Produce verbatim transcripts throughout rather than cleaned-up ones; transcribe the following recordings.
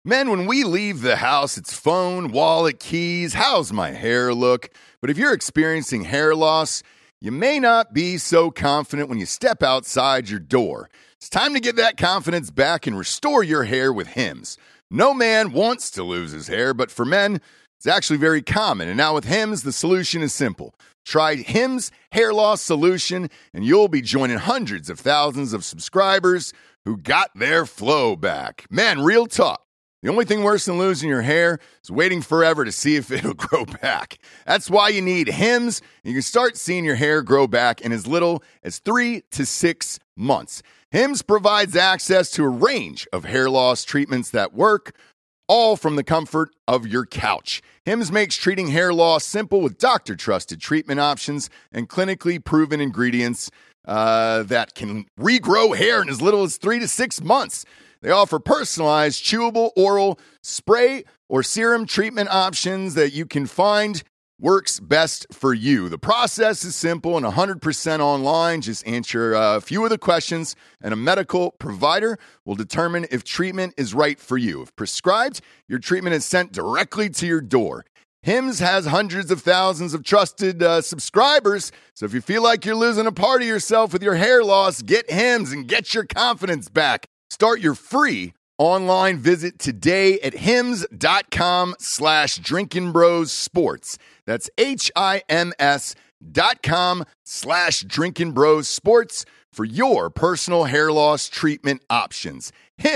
Men, when we leave the house, it's phone, wallet, keys. How's my hair look? But if you're experiencing hair loss, you may not be so confident when you step outside your door. It's time to get that confidence back and restore your hair with Hims. No man wants to lose his hair, but for men, it's actually very common. And now with Hims, the solution is simple. Try Hims Hair Loss Solution, and you'll be joining hundreds of thousands of subscribers who got their flow back. Man, real talk. The only thing worse than losing your hair is waiting forever to see if it'll grow back. That's why you need Hims. You can start seeing your hair grow back in as little as three to six months. Hims provides access to a range of hair loss treatments that work, all from the comfort of your couch. Hims makes treating hair loss simple with doctor-trusted treatment options and clinically proven ingredients uh, that can regrow hair in as little as three to six months. They offer personalized, chewable, oral, spray, or serum treatment options that you can find works best for you. The process is simple and one hundred percent online. Just answer a few of the questions, and a medical provider will determine if treatment is right for you. If prescribed, your treatment is sent directly to your door. Hims has hundreds of thousands of trusted uh, subscribers, so if you feel like you're losing a part of yourself with your hair loss, get Hims and get your confidence back. Start your free online visit today at hims.com slash drinking bros sports. That's H-I-M-S dot com slash drinking bros sports for your personal hair loss treatment options.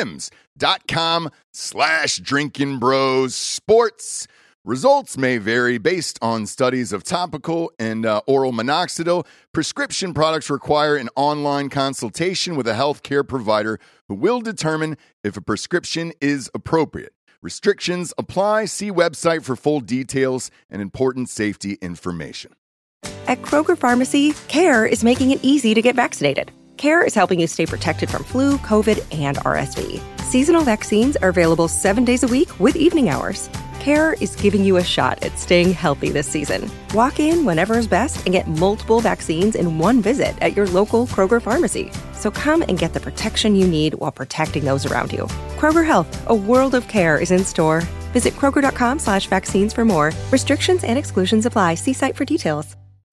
Hims.com slash drinking bros sports. Results may vary based on studies of topical and uh, oral minoxidil. Prescription products require an online consultation with a healthcare provider who will determine if a prescription is appropriate. Restrictions apply. See website for full details and important safety information. At Kroger Pharmacy, CARE is making it easy to get vaccinated. CARE is helping you stay protected from flu, COVID, and R S V. Seasonal vaccines are available seven days a week with evening hours. CARE is giving you a shot at staying healthy this season. Walk in whenever is best and get multiple vaccines in one visit at your local Kroger pharmacy. So come and get the protection you need while protecting those around you. Kroger Health, a world of care is in store. Visit Kroger.com slash vaccines for more. Restrictions and exclusions apply. See site for details.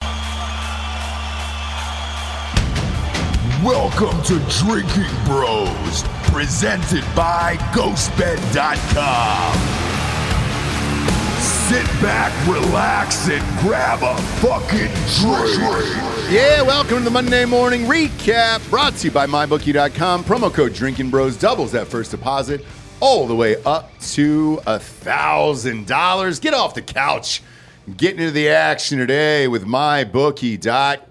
Welcome to Drinking Bros, presented by Ghostbed dot com. Sit back, relax, and grab a fucking drink. Yeah, welcome to the Monday Morning Recap, brought to you by my bookie dot com. Promo code Drinking Bros doubles that first deposit all the way up to one thousand dollars. Get off the couch. Get into the action today with my bookie dot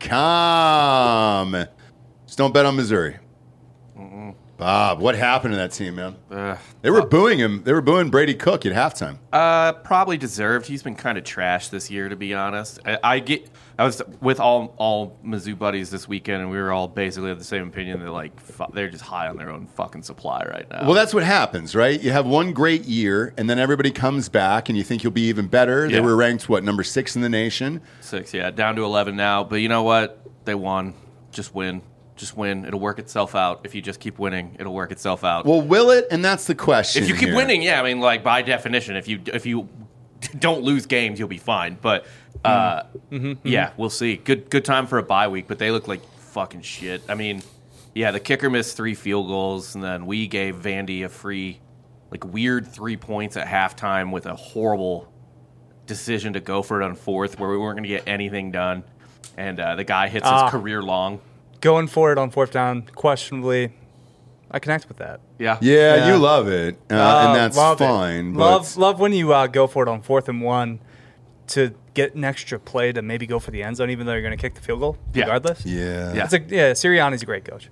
com. Just don't bet on Missouri. Mm-mm. Bob, what happened to that team, man? Uh, they were uh, booing him. They were booing Brady Cook at halftime. Uh, probably deserved. He's been kind of trash this year, to be honest. I, I get. I was with all all Mizzou buddies this weekend, and we were all basically of the same opinion. They're like, fu- they're just high on their own fucking supply right now. Well, that's what happens, right? You have one great year, and then everybody comes back, and you think you'll be even better. Yeah. They were ranked, what, number six in the nation? Six, yeah. Down to eleven now. But you know what? They won. Just win. Just win. It'll work itself out. If you just keep winning, it'll work itself out. Well, will it? And that's the question. If you keep here. winning, yeah. I mean, like, by definition, if you if you don't lose games, you'll be fine. But, uh, mm-hmm. Mm-hmm. yeah, we'll see. Good good time for a bye week, but they look like fucking shit. I mean, yeah, the kicker missed three field goals, and then we gave Vandy a free, like, weird three points at halftime with a horrible decision to go for it on fourth where we weren't going to get anything done. And uh, the guy hits uh. his career long. Going for it on fourth down, questionably, I connect with that. Yeah, yeah, yeah. You love it, uh, uh, and that's love fine. Love, love when you uh, go for it on fourth and one to get an extra play to maybe go for the end zone, even though you're going to kick the field goal, yeah. regardless. Yeah, yeah. It's a, yeah. Sirianni's a great coach.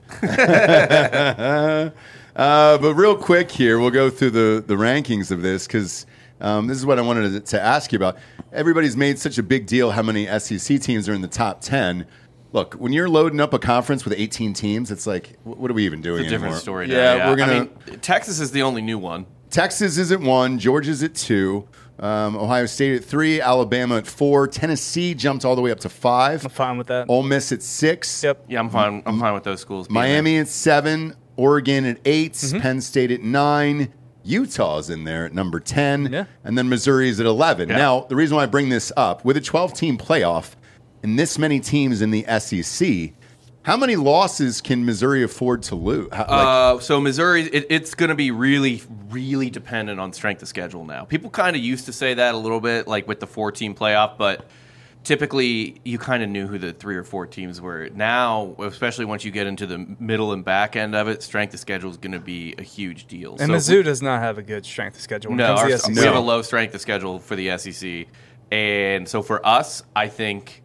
uh, but real quick here, we'll go through the the rankings of this because. Um, this is what I wanted to, to ask you about. Everybody's made such a big deal how many S E C teams are in the top ten. Look, when you're loading up a conference with eighteen teams, it's like, what are we even doing It's a anymore? different story now. Yeah, yeah. we're gonna. I mean, Texas is the only new one. Texas is at one. Georgia's at two. Um, Ohio State at three. Alabama at four. Tennessee jumped all the way up to five. I'm fine with that. Ole Miss at six. Yep. Yeah, I'm fine. I'm fine with those schools. Miami there. at seven. Oregon at eight. Mm-hmm. Penn State at nine. Utah's in there at number ten, Yeah. and then Missouri's at eleven. Yeah. Now, the reason why I bring this up, with a twelve-team playoff and this many teams in the S E C, how many losses can Missouri afford to lose? How, like, Uh, so Missouri, it, it's going to be really, really dependent on strength of schedule now. People kind of used to say that a little bit, like with the four-team playoff, but typically you kind of knew who the three or four teams were. Now, especially once you get into the middle and back end of it, strength of schedule is going to be a huge deal. And So Mizzou does not have a good strength of schedule when No, it comes our, to the S E C. we have a low strength of schedule for the S E C, and so for us, I think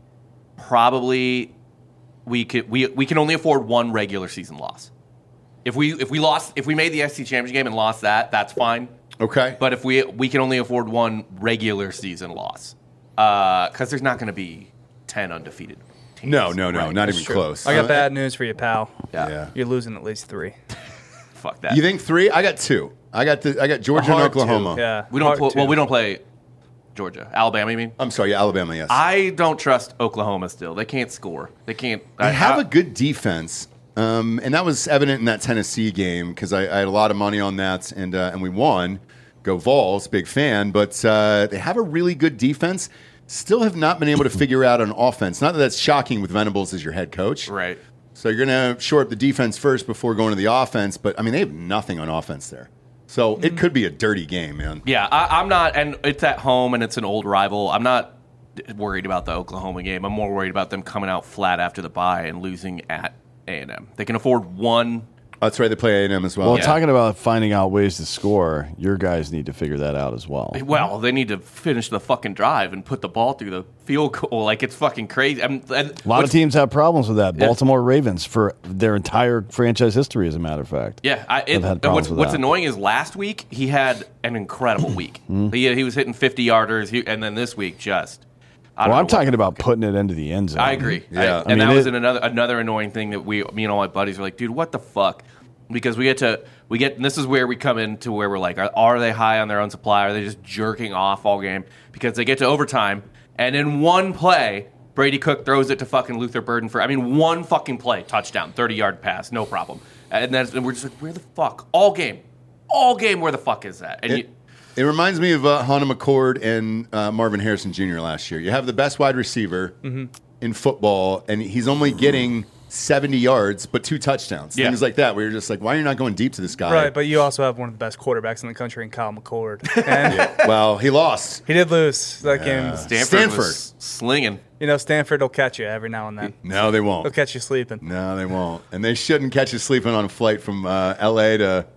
probably we could we we can only afford one regular season loss. If we if we lost if we made the S E C championship game and lost that, that's fine. okay. But if we we can only afford one regular season loss, because there's not going to be ten undefeated teams. no, no, no, Right. not That's even true. close. I got Uh, bad news for you, pal. Yeah. Yeah. You're losing at least three. Fuck that. You think three? I got two. I got the I got Georgia and Hard two, Oklahoma. Yeah. we don't hard pl- well two. we don't play Georgia, Alabama. You mean? I'm sorry, yeah, Alabama. Yes. I don't trust Oklahoma still. They can't score. They can't. They I have I- a good defense, um, and that was evident in that Tennessee game because I, I had a lot of money on that, and uh, and we won. Go Vols, big fan. But uh, they have a really good defense. Still have not been able to figure out an offense. Not that that's shocking with Venables as your head coach. right. So you're going to shore up the defense first before going to the offense. But I mean, they have nothing on offense there. So it could be a dirty game, man. Yeah, I, I'm not, and it's at home and it's an old rival. I'm not worried about the Oklahoma game. I'm more worried about them coming out flat after the bye and losing at A and M. They can afford one. That's right. They play A and M as well. Well, Yeah. talking about finding out ways to score, your guys need to figure that out as well. Well, they need to finish the fucking drive and put the ball through the field goal. Like, it's fucking crazy. I mean, A lot of teams have problems with that. Yeah. Baltimore Ravens for their entire franchise history, as a matter of fact. Yeah, I, it, I've had problems what's, with what's that. annoying is last week he had an incredible week. Hmm. he, he was hitting fifty yarders, he, and then this week just. I don't Well, know I'm what- talking about putting it into the end zone. I agree. Yeah. I- I and mean, that was it- another another annoying thing that we, me and all my buddies were like, dude, what the fuck? Because we get to we get. And this is where we come into where we're like, are, are they high on their own supply? Are they just jerking off all game? Because they get to overtime, and in one play, Brady Cook throws it to fucking Luther Burden for. I mean, one fucking play, touchdown, thirty yard pass, no problem. And then and we're just like, where the fuck? All game, all game. Where the fuck is that? And It, you, it reminds me of uh, Hannah McCord and uh, Marvin Harrison Junior last year. You have the best wide receiver in football, and he's only getting seventy yards, but two touchdowns. Yeah. Things like that, where you're just like, why are you not going deep to this guy? Right, but you also have one of the best quarterbacks in the country in Kyle McCord. And Well, he lost. he did lose that game. Stanford, Stanford. was slinging. You know, Stanford will catch you every now and then. No, they They'll won't. catch you sleeping. No, they won't. And they shouldn't catch you sleeping on a flight from uh, L A to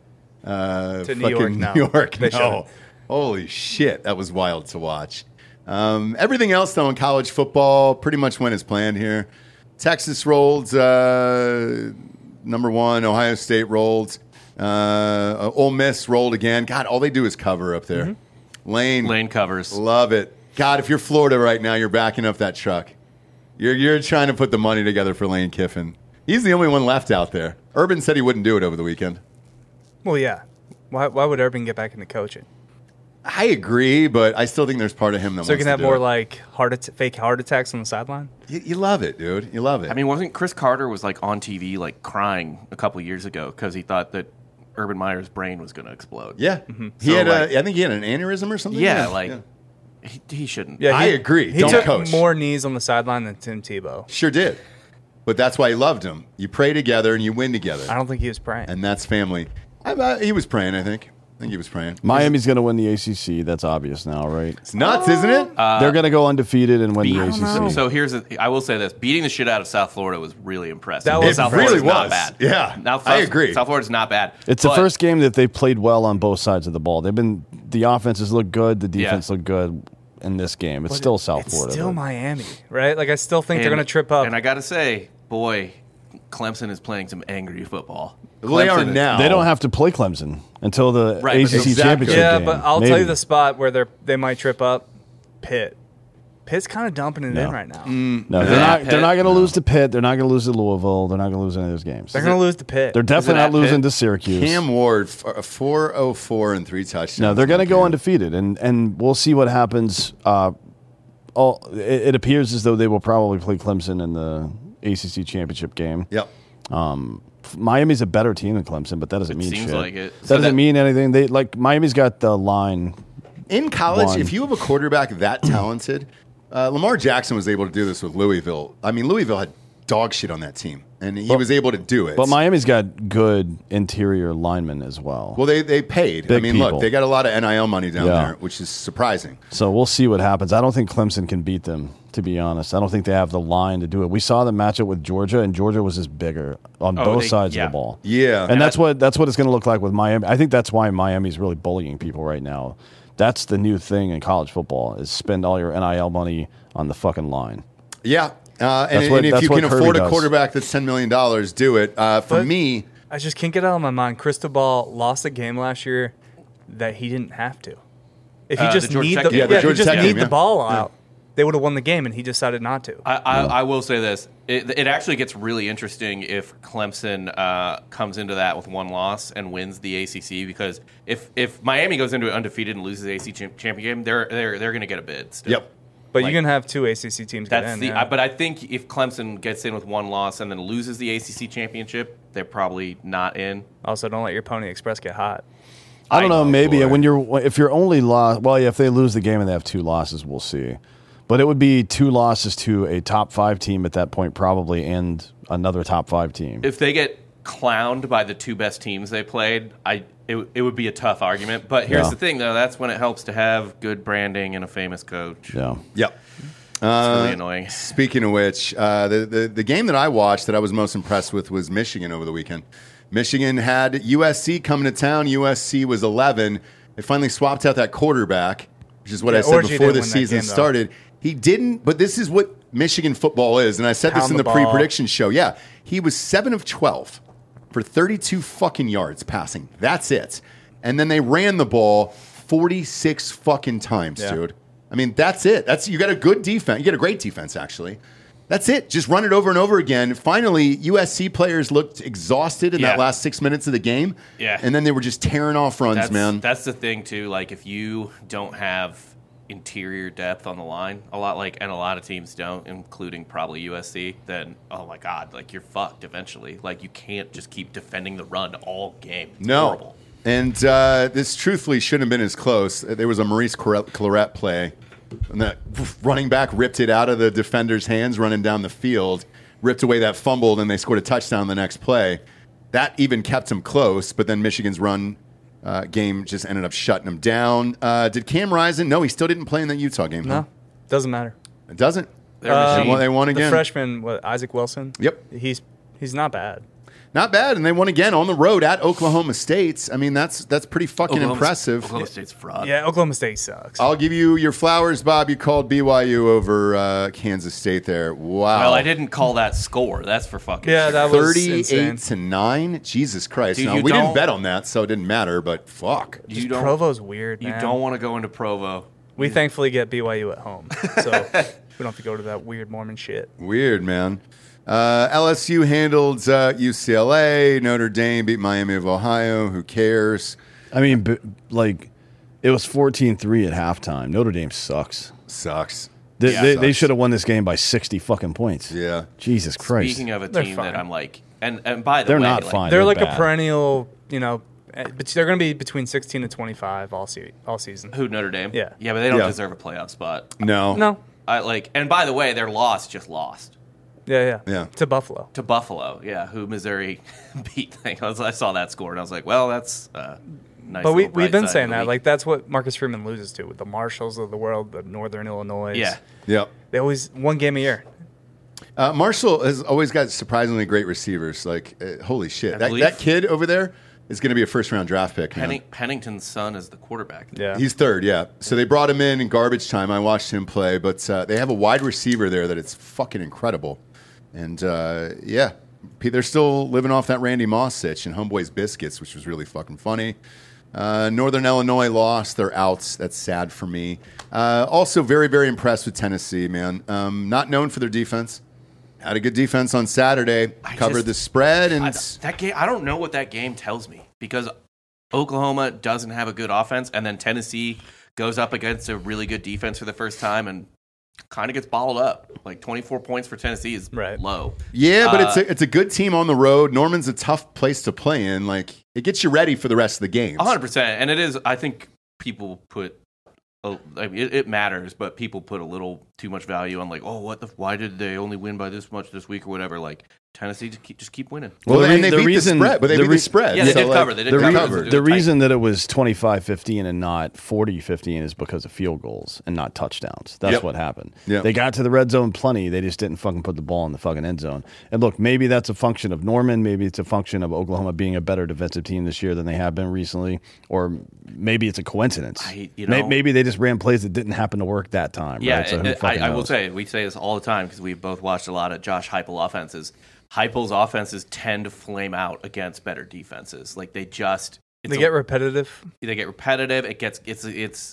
uh, To New fucking York, no. New York. They no. shouldn't. Holy shit, that was wild to watch. Um, everything else, though, in college football pretty much went as planned here. Texas rolled uh, number one. Ohio State rolled. Uh, Ole Miss rolled again. God, all they do is cover up there. Lane, Lane covers. love it. God, if you're Florida right now, you're backing up that truck. You're you're trying to put the money together for Lane Kiffin. He's the only one left out there. Urban said he wouldn't do it over the weekend. Well, yeah. Why, why would Urban get back into coaching? I agree, but I still think there's part of him that So he wants can have to do more it. like heart at- fake heart attacks on the sideline? You, you love it, dude. You love it. I mean, wasn't Chris Carter was like on T V like crying a couple years ago because he thought that Urban Meyer's brain was going to explode. yeah. He So, had like- a, I think he had an aneurysm or something. Yeah, like He, he shouldn't. Yeah, I he- agree. He Don't took coach. more knees on the sideline than Tim Tebow. Sure did. But that's why he loved him. You pray together and you win together. I don't think he was praying. And that's family. I, I, he was praying, I think. I think he was praying. Miami's going to win the A C C. That's obvious now, right? It's nuts, isn't it? They're going to go undefeated and win Beat- the A C C. So here's the, I will say this: beating the shit out of South Florida was really impressive. That was- South It really Florida's not was. bad. Yeah, now, I South- agree. South Florida's not bad. It's the But- first game that they've played well on both sides of the ball. They've been the offenses look good, the defense Yeah. look good in this game. It's still South it's Florida. still but- Miami, right? Like I still think they're and- going to trip up. And I got to say, boy, Clemson is playing some angry football. Well, they are Clemson is- now. They don't have to play Clemson until the Right, A but C C exactly. championship yeah, game. but I'll Maybe. tell you the spot where they're they might trip up. Pitt. Pitt's kind of dumping it No. in right now. No, they're Yeah, not. Pitt. They're not going to lose to Pitt. They're not going to lose to Louisville. They're not going to lose any of those games. They're going to lose to Pitt. They're definitely it not at losing Pitt? to Syracuse. Cam Ward, f- four oh four and three touchdowns. No, they're going to go Cam. undefeated, and and we'll see what happens. Uh, all it, it appears as though they will probably play Clemson in the A C C championship game. Yep. Um, Miami's a better team than Clemson, but that doesn't It mean seems shit. like it. That So doesn't that- mean anything. They like Miami's got the line. In college, One. if you have a quarterback that talented, uh, Lamar Jackson was able to do this with Louisville. I mean, Louisville had dog shit on that team, and he But- was able to do it. But Miami's got good interior linemen as well. well, they they paid. I Big mean, people. look, they got a lot of N I L money down Yeah. there, which is surprising. So we'll see what happens. I don't think Clemson can beat them, to be honest. I don't think they have the line to do it. We saw them match it with Georgia, and Georgia was just bigger on Oh, both they- sides yeah. of the ball. Yeah. And, And that's I- what that's what it's going to look like with Miami. I think that's why Miami's really bullying people right now. That's the new thing in college football is spend all your N I L money on the fucking line. Yeah, uh, and, That's what- and if that's you what can Kirby afford a does. quarterback that's ten million dollars, do it. Uh, for But- me, I just can't get out of my mind. Cristobal lost a game last year that he didn't have to. If he Uh, just the Georgia need Tech the, game. yeah, Yeah, the if he Georgia just Tech need game, the yeah. ball out, they would have won the game, and he decided not to. I, I, I will say this: it, it actually gets really interesting if Clemson uh, comes into that with one loss and wins the A C C. Because if, if Miami goes into it undefeated and loses the A C C champion game, they're they're they're going to get a bid. Still. yep. But like- you can have two A C C teams get That's in. the. yeah. I, but I think if Clemson gets in with one loss and then loses the A C C championship, they're probably not in. Also, don't let your Pony Express get hot. I don't I know. know, Maybe boy. when you're if you're only lost. Well, yeah, if they lose the game and they have two losses, we'll see. But it would be two losses to a top five team at that point, probably, and another top five team. If they get clowned by the two best teams they played, I it, it would be a tough argument. But here's Yeah. the thing, though: that's when it helps to have good branding and a famous coach. yeah. Yep. It's really annoying. Speaking of which, uh, the, the the game that I watched that I was most impressed with was Michigan over the weekend. Michigan had U S C coming to town. U S C was eleven. They finally swapped out that quarterback, which is what Yeah, I said Orji before didn't the win that season game, though. started. He didn't, but this is what Michigan football is. And I said this Pound in the, the ball. pre-prediction show. Yeah, he was seven of twelve for thirty-two fucking yards passing. That's it. And then they ran the ball forty-six fucking times, Yeah. dude. I mean, that's it. That's you got a good defense. You got a great defense, actually. That's it. Just run it over and over again. Finally, U S C players looked exhausted in that Yeah. last six minutes of the game. Yeah. And then they were just tearing off runs, That's, man. that's the thing too. Like if you don't have interior depth on the line, a lot like and a lot of teams don't, including probably U S C, then oh my god, like you're fucked eventually. Like you can't just keep defending the run all game. It's no. horrible. And uh, this truthfully shouldn't have been as close. There was a Maurice Claret play. And that running back ripped it out of the defender's hands running down the field, ripped away that fumble, and they scored a touchdown the next play. That even kept them close, but then Michigan's run uh, game just ended up shutting them down. Uh, did Cam Rising? No, he still didn't play in that Utah game. huh? No, doesn't matter. It doesn't. They're Uh, They machine. won, they won The again. freshman, what, Isaac Wilson. Yep. He's he's not bad. Not bad, and they won again on the road at Oklahoma State. I mean, that's that's pretty fucking Oklahoma- impressive. Oklahoma State's fraud. Yeah, Oklahoma State sucks. I'll give you your flowers, Bob. You called B Y U over uh, Kansas State there. Wow. Well, I didn't call that score. That's for fucking Yeah, sure. that was thirty-eight insane. to nine. Jesus Christ! Dude, now, you we didn't don't- bet on that, so it didn't matter. But fuck, you Just don't. Provo's weird. you man. don't want to go into Provo. We thankfully get B Y U at home, so we don't have to go to that weird Mormon shit. weird man. Uh, L S U handled uh, U C L A. Notre Dame beat Miami of Ohio. Who cares? I mean, b- like, it was fourteen three at halftime. Notre Dame sucks. Sucks. They, Yeah, they, they sucks. should have won this game by sixty fucking points. Yeah. Jesus Christ. Speaking of a They're team fine. that I'm like, and and by the They're way, not like, fine. They're They're like bad. a perennial, you know, eh, but they're going to be between sixteen and twenty-five all se- all season. Who Notre Dame? Yeah. yeah, but they don't Yeah. deserve a playoff spot. No. No, I like, and by the way, their loss just lost yeah, yeah, Yeah. to Buffalo. to Buffalo. Yeah, who Missouri beat. I, was, I saw that score and I was like, well, that's uh, nice. But we little we've bright been side saying of the that, week. like that's what Marcus Freeman loses to with the Marshalls of the world, the Northern Illinois. yeah, Yep. they always one game a year. Uh, Marshall has always got surprisingly great receivers. Like, uh, holy shit, I that, believe- that kid over there is going to be a first round draft pick. man. Penning, Pennington's son is the quarterback. Yeah, He's third, yeah. So they brought him in in garbage time. I watched him play, but uh, they have a wide receiver there that it's fucking incredible. And uh, yeah, P- they're still living off that Randy Moss sitch and Homeboy's biscuits, which was really fucking funny. Uh, Northern Illinois lost. They're out. That's sad for me. Uh, also, very, very impressed with Tennessee, man. Um, not known for their defense. Had a good defense on Saturday. I Covered just- the spread, and I, that game, I don't know what that game tells me because Oklahoma doesn't have a good offense, and then Tennessee goes up against a really good defense for the first time and kind of gets bottled up. Like twenty-four points for Tennessee is Right. low. Yeah, but Uh, it's a, it's a good team on the road. Norman's a tough place to play in. Like, it gets you ready for the rest of the games. one hundred percent. And it is, I think people put, a, I mean, it, it matters, but people put a little too much value on like, oh, what the, why did they only win by this much this week or whatever? Like, Tennessee just keep, just keep winning. Well, Well, the and re- they the beat reason- the spread, but they the beat re- the spread. Yeah, they So, did like, cover. They did the cover. re- It was- it was the tight. reason that it was twenty-five fifteen and not forty fifteen is because of field goals and not touchdowns. That's Yep. what happened. Yep. They got to the red zone plenty. They just didn't fucking put the ball in the fucking end zone. And look, maybe that's a function of Norman. Maybe it's a function of Oklahoma being a better defensive team this year than they have been recently. Or maybe it's a coincidence. I- you May- know- maybe they just ran plays that didn't happen to work that time. Yeah, right? So who it- fucking I, I will knows? say, we say this all the time because we've both watched a lot of Josh Heupel offenses. Heupel's offenses tend to flame out against better defenses. Like they just it's They a- get repetitive. they get repetitive. It gets it's it's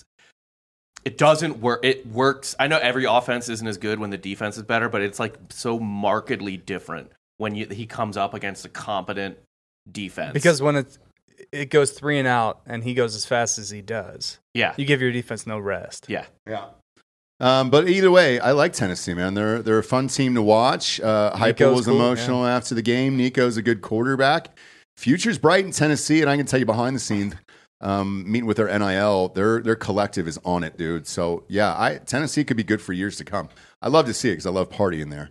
it doesn't work. It works. I know every offense isn't as good when the defense is better, but it's like so markedly different when you, he comes up against a competent defense. Because when it it goes three and out and he goes as fast as he does, yeah, you give your defense no rest. yeah. Yeah. Um, but either way, I like Tennessee, man. They're they're a fun team to watch. Uh, Heupel Nico's was cool, emotional after the game. Nico's a good quarterback. Future's bright in Tennessee, and I can tell you behind the scenes, um, meeting with their N I L, their their collective is on it, dude. So yeah, I Tennessee could be good for years to come. I love to see it because I love partying there.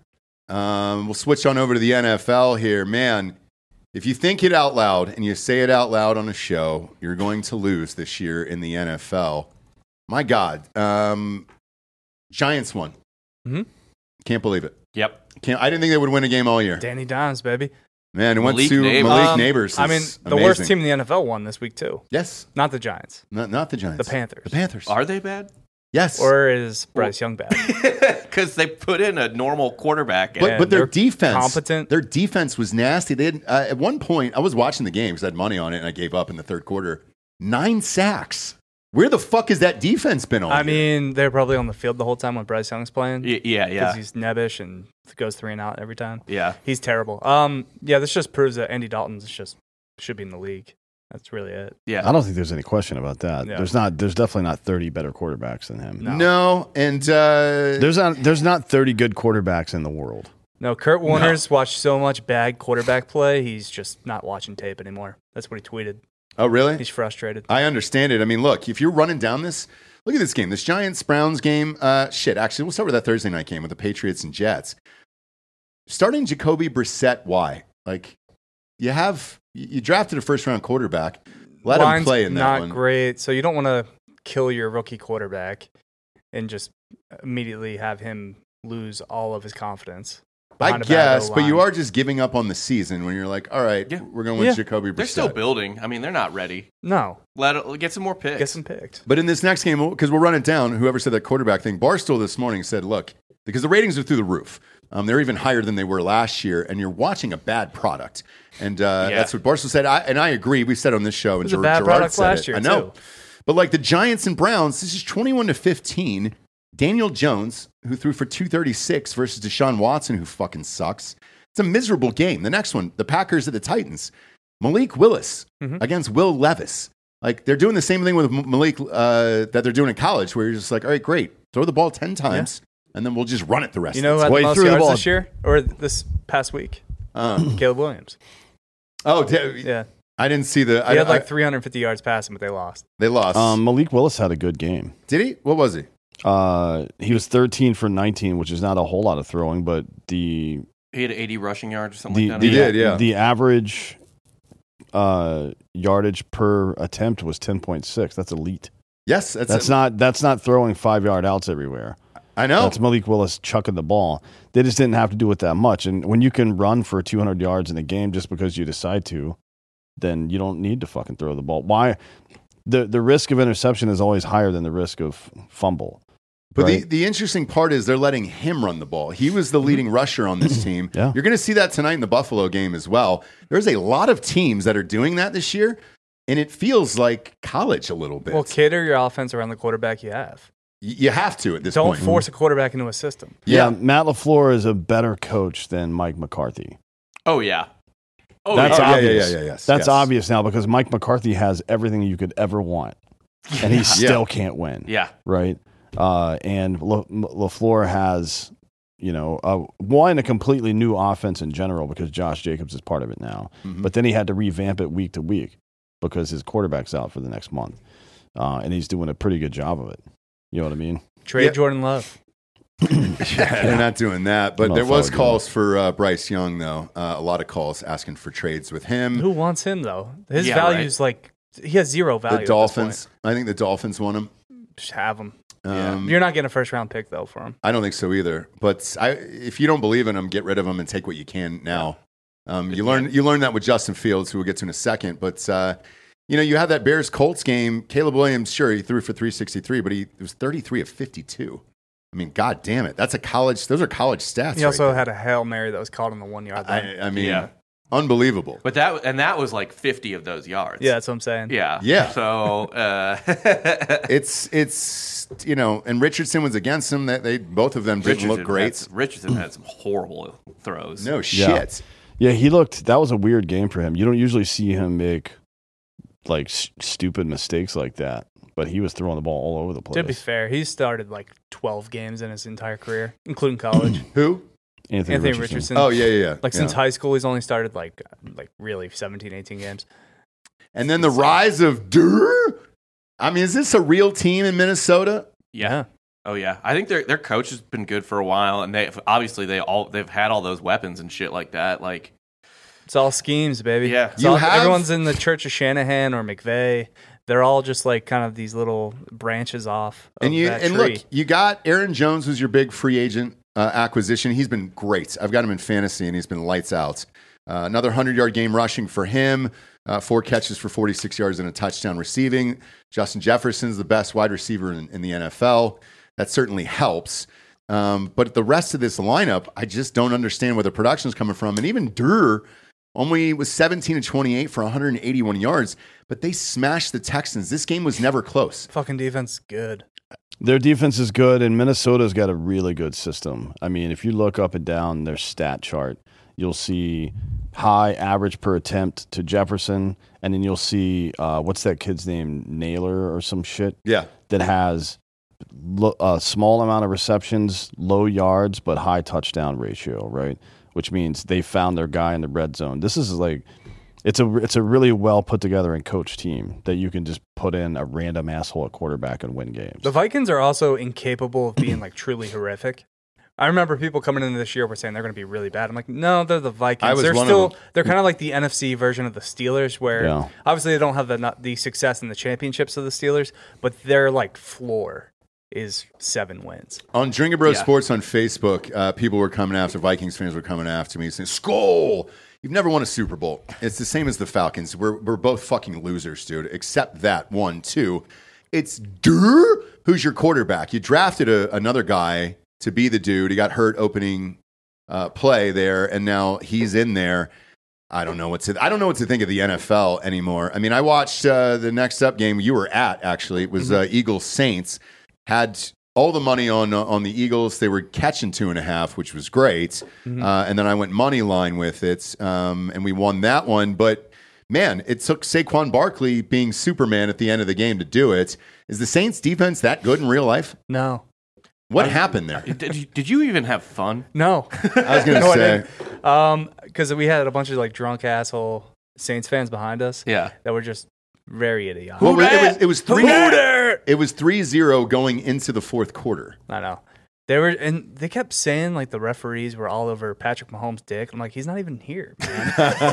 Um, we'll switch on over to the N F L here, man. If you think it out loud and you say it out loud on a show, you're going to lose this year in the N F L. My God. Um, Giants won. Mhm. Can't believe it. Yep. Can't, I didn't think they would win a game all year. Danny Dimes, baby. Man, it went Malik to Neighbors. Malik Um, Neighbors. I mean, is the worst amazing. team in the N F L won this week too. Yes. Not the Giants. Not, not the Giants. The Panthers. The Panthers. Are they bad? Yes. Or is Bryce Young bad? Because they put in a normal quarterback. but, and but their they're defense, competent. their defense was nasty. They had, uh, at one point, I was watching the game because I had money on it, and I gave up in the third quarter. Nine sacks. Where the fuck has that defense been on? I here? mean, they're probably on the field the whole time when Bryce Young's playing. Y- yeah, yeah, Because he's nebbish and goes three and out every time. yeah. He's terrible. Um, yeah, this just proves that Andy Dalton's just should be in the league. That's really it. Yeah. I don't think there's any question about that. Yeah. There's not. There's definitely not thirty better quarterbacks than him. No. no, and uh, There's not. There's not thirty good quarterbacks in the world. No, Kurt Warner's watched so much bad quarterback play, he's just not watching tape anymore. That's what he tweeted. oh really? He's frustrated. I understand it. I mean, look, if you're running down this, look at this game, this Giants Browns game. Uh, shit, actually, we'll start with that Thursday night game with the Patriots and Jets. Starting Jacoby Brissett, why? Like, you have you you drafted a first round quarterback. Let him Line's play in that not one. great, so you don't want to kill your rookie quarterback and just immediately have him lose all of his confidence. I behind a bad guess, but you O-line. are just giving up on the season when you're like, all right, Yeah. we're going with Yeah. Jacoby Brissett. They're still building. I mean, they're not ready. No, Let it, get some more picks. get some picked. But in this next game, because we'll run it down, whoever said that quarterback thing, Barstool this morning said, look, because the ratings are through the roof. Um, they're even higher than they were last year, and you're watching a bad product. And uh, Yeah. that's what Barstool said. I, and I agree. We said on this show, and was a Ger- bad Gerard product said last it. year, I know. too. But like the Giants and Browns, this is twenty-one to fifteen. Daniel Jones, who threw for two thirty-six versus Deshaun Watson, who fucking sucks. It's a miserable game. The next one, the Packers at the Titans. Malik Willis Mhm. against Will Levis. Like, they're doing the same thing with M- Malik uh, that they're doing in college, where you're just like, all right, great. Throw the ball ten times, and then we'll just run it the rest You know of who the had time. the Wait, most threw the yards ball- this year or this past week? Um, Caleb Williams. oh, d- Yeah, I didn't see the. he I, had like I- three hundred fifty yards passing, but they lost. they lost. Um, Malik Willis had a good game. Did he? What was he? Uh, he was thirteen for nineteen, which is not a whole lot of throwing, but the He had eighty rushing yards or something the like the, that. did, yeah. the average uh, yardage per attempt was ten point six. That's elite. Yes, that's, That's it. not that's not throwing five yard outs everywhere. I know. That's Malik Willis chucking the ball. They just didn't have to do it that much. And when you can run for two hundred yards in a game just because you decide to, then you don't need to fucking throw the ball. Why? The the risk of interception is always higher than the risk of fumble. But the, right? the interesting part is they're letting him run the ball. He was the leading rusher on this team. Yeah. You're going to see that tonight in the Buffalo game as well. There's a lot of teams that are doing that this year, and it feels like college a little bit. Well, cater your offense around the quarterback you have. Y- you have to at this Don't point. force a quarterback into a system. yeah, Yeah. Matt LaFleur is a better coach than Mike McCarthy. Oh, yeah. Oh, That's yeah, yeah. yeah, obvious. yeah, yeah, yes, That's yes. obvious now because Mike McCarthy has everything you could ever want, and he still can't win. Yeah. Right? Uh, and La- LaFleur has, you know, uh, one, a completely new offense in general because Josh Jacobs is part of it now. Mhm. But then he had to revamp it week to week because his quarterback's out for the next month. Uh, and he's doing a pretty good job of it. You know what I mean? Trade Yeah. Jordan Love. Yeah, they're not doing that. But No, there was forward, calls for uh, Bryce Young, though. Uh, a lot of calls asking for trades with him. Who wants him though? His Yeah, value's like he has zero value. The at this Dolphins. I think the Dolphins want him. point. Just have him. Um, You're not getting a first round pick though for him. I don't think so either. But I, if you don't believe in him, get rid of him and take what you can now. Um, you learn you learn that with Justin Fields, who we'll get to in a second. But uh, you know, you have that Bears Colts game. Caleb Williams, sure, he threw for three sixty-three, but he it was thirty-three of fifty-two. I mean, god damn it, that's a college. Those are college stats. He right also there. had a Hail Mary that was caught on the one yard line. I, I mean, Yeah. unbelievable. But that and that was like fifty of those yards. Yeah, that's what I'm saying. Yeah. Yeah. So uh, It's it's you know, and Richardson was against him. That they both of them didn't Richardson look had great. some- Richardson had some horrible throws. No Yeah. shit. Yeah, he looked. That was a weird game for him. You don't usually see him make like s- stupid mistakes like that, but he was throwing the ball all over the place. To be fair, he started like twelve games in his entire career, including college. Who? Anthony, Anthony Richardson. Richardson. Oh yeah, yeah. yeah. Like Yeah. since high school, he's only started like like really seventeen, eighteen games. And then the rise of Durr. I mean, is this a real team in Minnesota? Yeah. Oh yeah. I think their their coach has been good for a while, and they obviously they all they've had all those weapons and shit like that. Like It's all schemes, baby. Yeah. It's You all- have- everyone's in the Church of Shanahan or McVay. They're all just like kind of these little branches off of And you that and tree. look, you got Aaron Jones was your big free agent uh, acquisition. He's been great. I've got him in fantasy, and he's been lights out. Uh, another hundred-yard game rushing for him. Uh, four catches for forty-six yards and a touchdown receiving. Justin Jefferson's the best wide receiver in, in the N F L. That certainly helps. Um, but the rest of this lineup, I just don't understand where the production's coming from. And even Durr only was seventeen and twenty-eight for one hundred eighty-one yards, but they smashed the Texans. This game was never close. Fucking defense, good. Their defense is good, and Minnesota's got a really good system. I mean, if you look up and down their stat chart, you'll see high average per attempt to Jefferson, and then you'll see uh, what's that kid's name, Naylor or some shit, Yeah. that has lo- a small amount of receptions, low yards, but high touchdown ratio, right? Which means they found their guy in the red zone. This is like it's a it's a really well put together and coached team that you can just put in a random asshole at quarterback and win games. The Vikings are also incapable of being like truly horrific. I remember people coming into this year were saying they're going to be really bad. I'm like, no, they're the Vikings. I was they're one of still them. they're kind of like the N F C version of the Steelers, where Yeah. obviously they don't have the not, the success in the championships of the Steelers, but their like floor is seven wins. On Drinking Bros Yeah. Sports on Facebook, uh, people were coming after, Vikings fans were coming after me saying, Skol, you've never won a Super Bowl. It's the same as the Falcons. We're, we're both fucking losers, dude, except that one, two. It's Durr, who's your quarterback. You drafted a, another guy to be the dude. He got hurt opening uh, play there, and now he's in there. I don't know what to. I don't know what to think of the N F L anymore. I mean, I watched uh, the next up game you were at. Actually, it was uh, Eagles Saints. Had all the money on uh, on the Eagles. They were catching two and a half, which was great. Uh, and then I went money line with it, um, and we won that one. But man, it took Saquon Barkley being Superman at the end of the game to do it. Is the Saints defense that good in real life? No, What happened there? did you, did you even have fun? no, I was going to No, I say. didn't. um, because we had a bunch of like drunk asshole Saints fans behind us. Yeah. that were just very idiotic. Well, it was it was three. Hooter! It was three zero going into the fourth quarter. I know. They were, and they kept saying like the referees were all over Patrick Mahomes' dick. I'm like, he's not even here, man.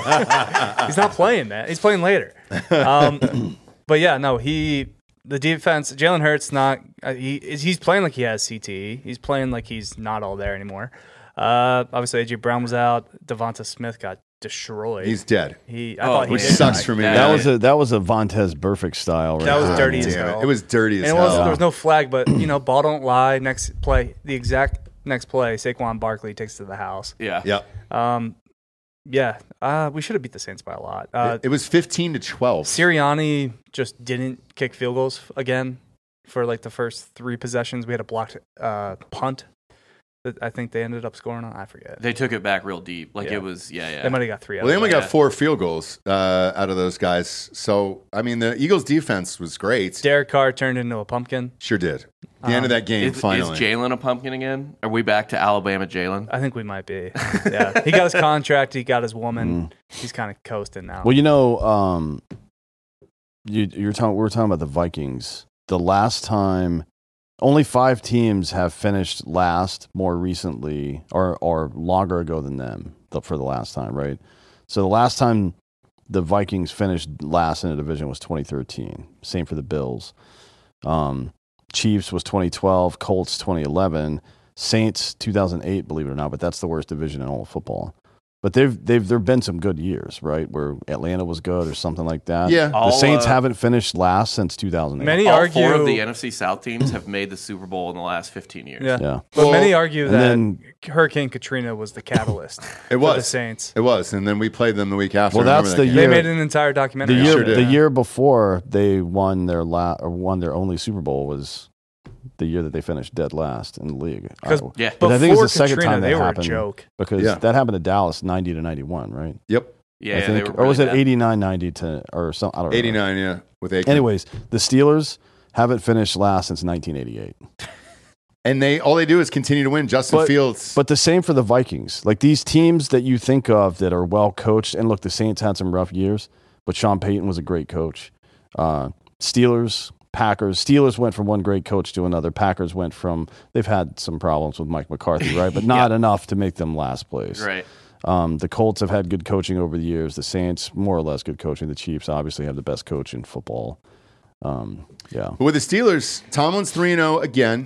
He's not playing, man. He's playing later. Um, but yeah, no, he, the defense, Jalen Hurts, not uh, he he's playing like he has C T E. He's playing like he's not all there anymore. Uh, obviously, A J Brown was out. Devonta Smith got destroyed. He's dead. he, I Oh, thought he Which did sucks die. for me. That was a that was a Vontez Burfict style. Right That was there, dirty man. as Damn it. hell. It was dirty as And it was, hell. there was no flag, but you know, ball don't lie. Next play, the exact next play, Saquon Barkley takes to the house. Yeah. Yep. Um, yeah, uh, we should have beat the Saints by a lot. Uh, It, it was fifteen to twelve. Sirianni just didn't kick field goals again for like the first three possessions. We had a blocked uh, punt that I think they ended up scoring on. I forget. They took it back real deep. Like Yeah. it was, yeah, yeah. They might have got three. Well, they only out of got four field goals uh, out of those guys. So, I mean, the Eagles' defense was great. Derek Carr turned into a pumpkin. Sure did. The um, end of that game, is, finally. Is Jalen a pumpkin again? Are we back to Alabama Jalen? I think we might be. Yeah, he got his contract. He got his woman. Mm. He's kind of coasting now. Well, you know, um, you, you're talking. We were talking about the Vikings. The last time, only five teams have finished last more recently, or or longer ago than them for the last time, right? So the last time the Vikings finished last in a division was twenty thirteen. Same for the Bills. Um, Chiefs was twenty twelve, Colts twenty eleven, Saints two thousand eight, believe it or not, but that's the worst division in all of football. But they've they've there've been some good years, right? Where Atlanta was good or something like that. Yeah, the all, Saints uh, haven't finished last since two thousand eight. Many all argue four of the N F C South teams have made the Super Bowl in the last fifteen years. Yeah, yeah. But Well, many argue that then, Hurricane Katrina was the catalyst. It for was the Saints. It was, and then we played them the week after. Well, Remember that's that the game? They year- made an entire documentary. The year Sure did. the year before they won their la- or won their only Super Bowl was the year that they finished dead last in the league. Because Yeah. But I think it's before the second Katrina, time that they were happened a joke. because Yeah. that happened to Dallas ninety to ninety-one, right? Yep, Yeah, I yeah, think, they were or was really it bad. eighty-nine ninety to or something? I don't know. eighty-nine, yeah, with Aikman. Anyways, the Steelers haven't finished last since nineteen eighty-eight. And they all they do is continue to win. Justin But- Fields. But the same for the Vikings. Like these teams that you think of that are well coached, and look, the Saints had some rough years, but Sean Payton was a great coach. Uh, Steelers, Packers. Steelers went from one great coach to another. Packers went from, they've had some problems with Mike McCarthy, right? But not enough to make them last place. Right. Um, the Colts have had good coaching over the years. The Saints, more or less good coaching. The Chiefs obviously have the best coach in football. Um, yeah. But with the Steelers, Tomlin's three and oh again.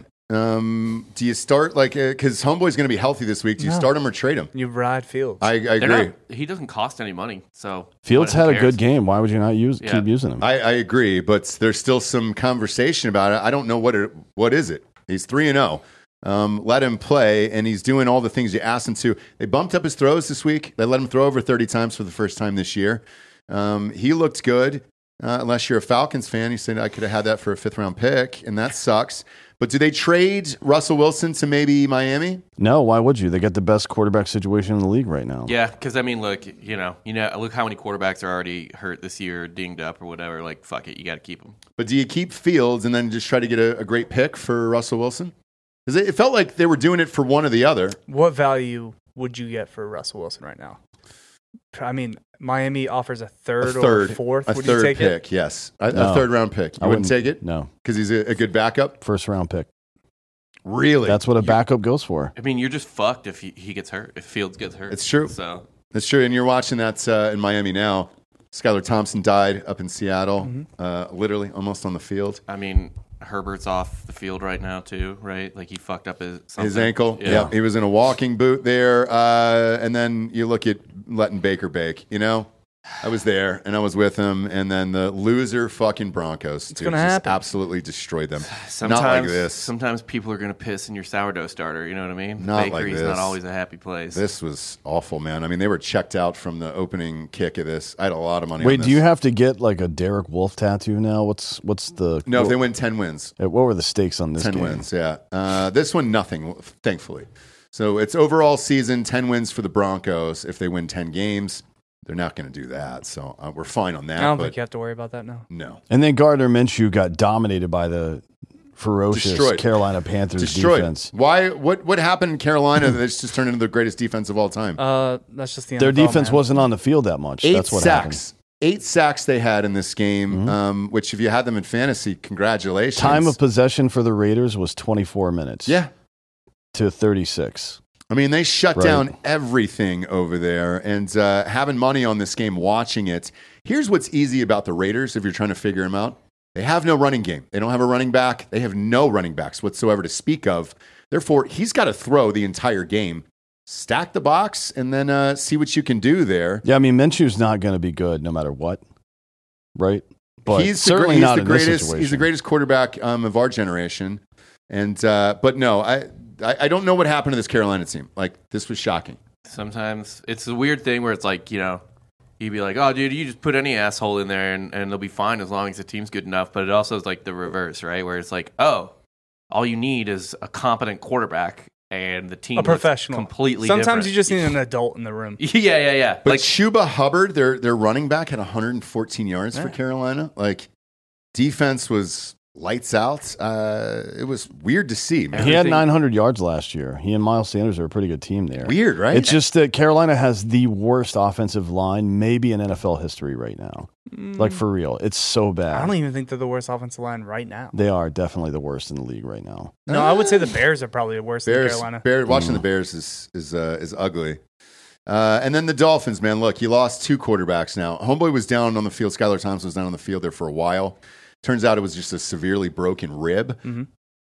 Um, do you start like because Homeboy's going to be healthy this week? Do you No. start him or trade him? You ride Fields. I, I They're agree. not, he doesn't cost any money, so Fields who had a cares? good game. Why would you not use Yeah. keep using him? I, I agree, but there's still some conversation about it. I don't know what it, what is it. He's three and zero. Um, let him play, and he's doing all the things you asked him to. They bumped up his throws this week. They let him throw over thirty times for the first time this year. Um, he looked good. Uh, unless you're a Falcons fan, you said I could have had that for a fifth round pick, and that sucks. But do they trade Russell Wilson to maybe Miami? No, why would you? They got the best quarterback situation in the league right now. Yeah, because I mean, look, you know, you know, look how many quarterbacks are already hurt this year, dinged up or whatever. Like, fuck it, you got to keep them. But do you keep Fields and then just try to get a, a great pick for Russell Wilson? Because it, it felt like they were doing it for one or the other. What value would you get for Russell Wilson right now? I mean, Miami offers a third, A third, or fourth. a Would third you take pick, it? yes, a, No. a third round pick. You I wouldn't wouldn't take it No. because he's a, a good backup. First round pick. Really, That's what a backup goes for. I mean, you're just fucked if he, he gets hurt, if Fields gets hurt. It's true. So That's true. And you're watching that uh, in Miami now. Skylar Thompson died up in Seattle, Mm-hmm. uh, literally almost on the field. I mean, Herbert's off the field right now too, right? Like he fucked up his something. His ankle. Yeah. Yeah, he was in a walking boot there. Uh, and then you look at letting Baker bake. You know, I was there and I was with him. And then the loser fucking Broncos dude, gonna just happen. absolutely destroyed them. Sometimes, Not like this. Sometimes people are gonna piss in your sourdough starter. You know what I mean? Not like Bakery's this. not always a happy place. This was awful, man. I mean, they were checked out from the opening kick of this. I had a lot of money. Wait, on this. do you have to get like a Derek Wolf tattoo now? What's what's the No, if what, they win ten wins. what were the stakes on this ten game? wins, yeah. Uh, this one, nothing, thankfully. So it's overall season, ten wins for the Broncos. If they win ten games, they're not going to do that. So uh, we're fine on that. I don't but think you have to worry about that now. no. And then Gardner Minshew got dominated by the ferocious Destroyed. Carolina Panthers Destroyed. defense. Why? What What happened in Carolina that's just turned into the greatest defense of all time? Uh, that's just the Their N F L, defense man. wasn't on the field that much. Eight That's what sacks. happened. Eight sacks they had in this game, Mm-hmm. um, which if you had them in fantasy, congratulations. Time of possession for the Raiders was twenty-four minutes. Yeah. To thirty-six. I mean, they shut Right. down everything over there, and uh, having money on this game, watching it. Here's what's easy about the Raiders if you're trying to figure them out. They have no running game. They don't have a running back. They have no running backs whatsoever to speak of. Therefore, he's got to throw the entire game, stack the box, and then uh, see what you can do there. Yeah, I mean Minshew's not going to be good no matter what, right? But he's the, certainly he's not the in this greatest. situation. He's the greatest quarterback um, of our generation. And uh, but no, I, I I don't know what happened to this Carolina team. Like this was shocking. Sometimes it's a weird thing where it's like, you know, you'd be like, oh, dude, you just put any asshole in there and, and they'll be fine as long as the team's good enough. But it also is like the reverse, right? Where it's like, oh, all you need is a competent quarterback and the team A looks professional. completely Sometimes different. you just need an adult in the room. yeah, yeah, yeah. But Like Chuba Hubbard, their their running back, had one hundred fourteen yards for Yeah. Carolina. Like defense was lights out. Uh, it was weird to see, man. He had Everything- nine hundred yards last year. He and Miles Sanders are a pretty good team there. Weird, right? It's just that Carolina has the worst offensive line, maybe in N F L history right now. Like, for real. It's so bad. I don't even think they're the worst offensive line right now. They are definitely the worst in the league right now. No, I would say the Bears are probably the worst than Bears, Carolina. Bear, watching Mm. the Bears is is uh, is ugly. Uh, and then the Dolphins, man. Look, you lost two quarterbacks now. Homeboy was down on the field. Skylar Thompson was down on the field there for a while. Turns out it was just a severely broken rib. Mm-hmm.